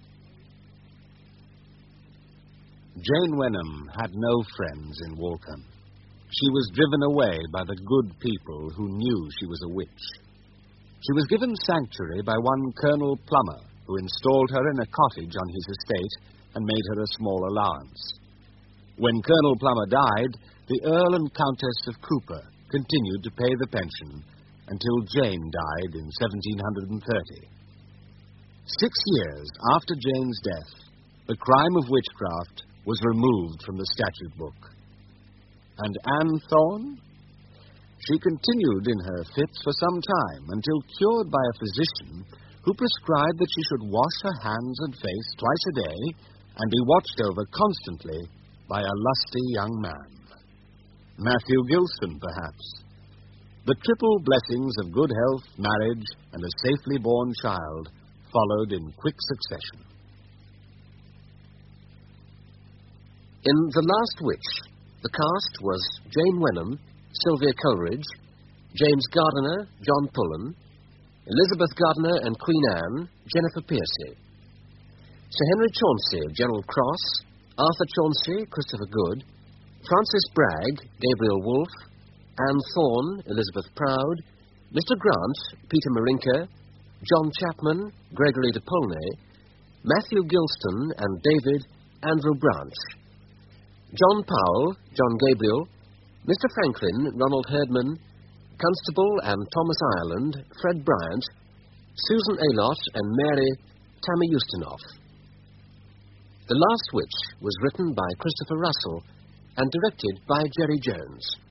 Jane Wenham had no friends in Waltham. She was driven away by the good people who knew she was a witch. She was given sanctuary by one Colonel Plummer, who installed her in a cottage on his estate and made her a small allowance. When Colonel Plummer died, the Earl and Countess of Cooper continued to pay the pension until Jane died in seventeen thirty. Six years after Jane's death, the crime of witchcraft was removed from the statute book. And Anne Thorne? She continued in her fits for some time until cured by a physician who prescribed that she should wash her hands and face twice a day and be watched over constantly by a lusty young man. Matthew Gilston, perhaps. The triple blessings of good health, marriage, and a safely born child followed in quick succession. In The Last Witch, the cast was Jane Wenham, Sylvia Coleridge, James Gardiner, John Pullen, Elizabeth Gardiner and Queen Anne, Jennifer Piercy, Sir Henry Chauncey, Gerald Cross, Arthur Chauncey, Christopher Good, Francis Bragg, Gabriel Wolfe, Anne Thorne, Elizabeth Proud, Mister Grant, Peter Marinka, John Chapman, Gregory de Polnay, Matthew Gilston and David, Andrew Branch, John Powell, John Gabriel, Mister Franklin, Ronald Herdman, Constable and Thomas Ireland, Fred Bryant, Susan Aylott and Mary Tammy Ustinoff. The Last Witch was written by Christopher Russell and directed by Jerry Jones.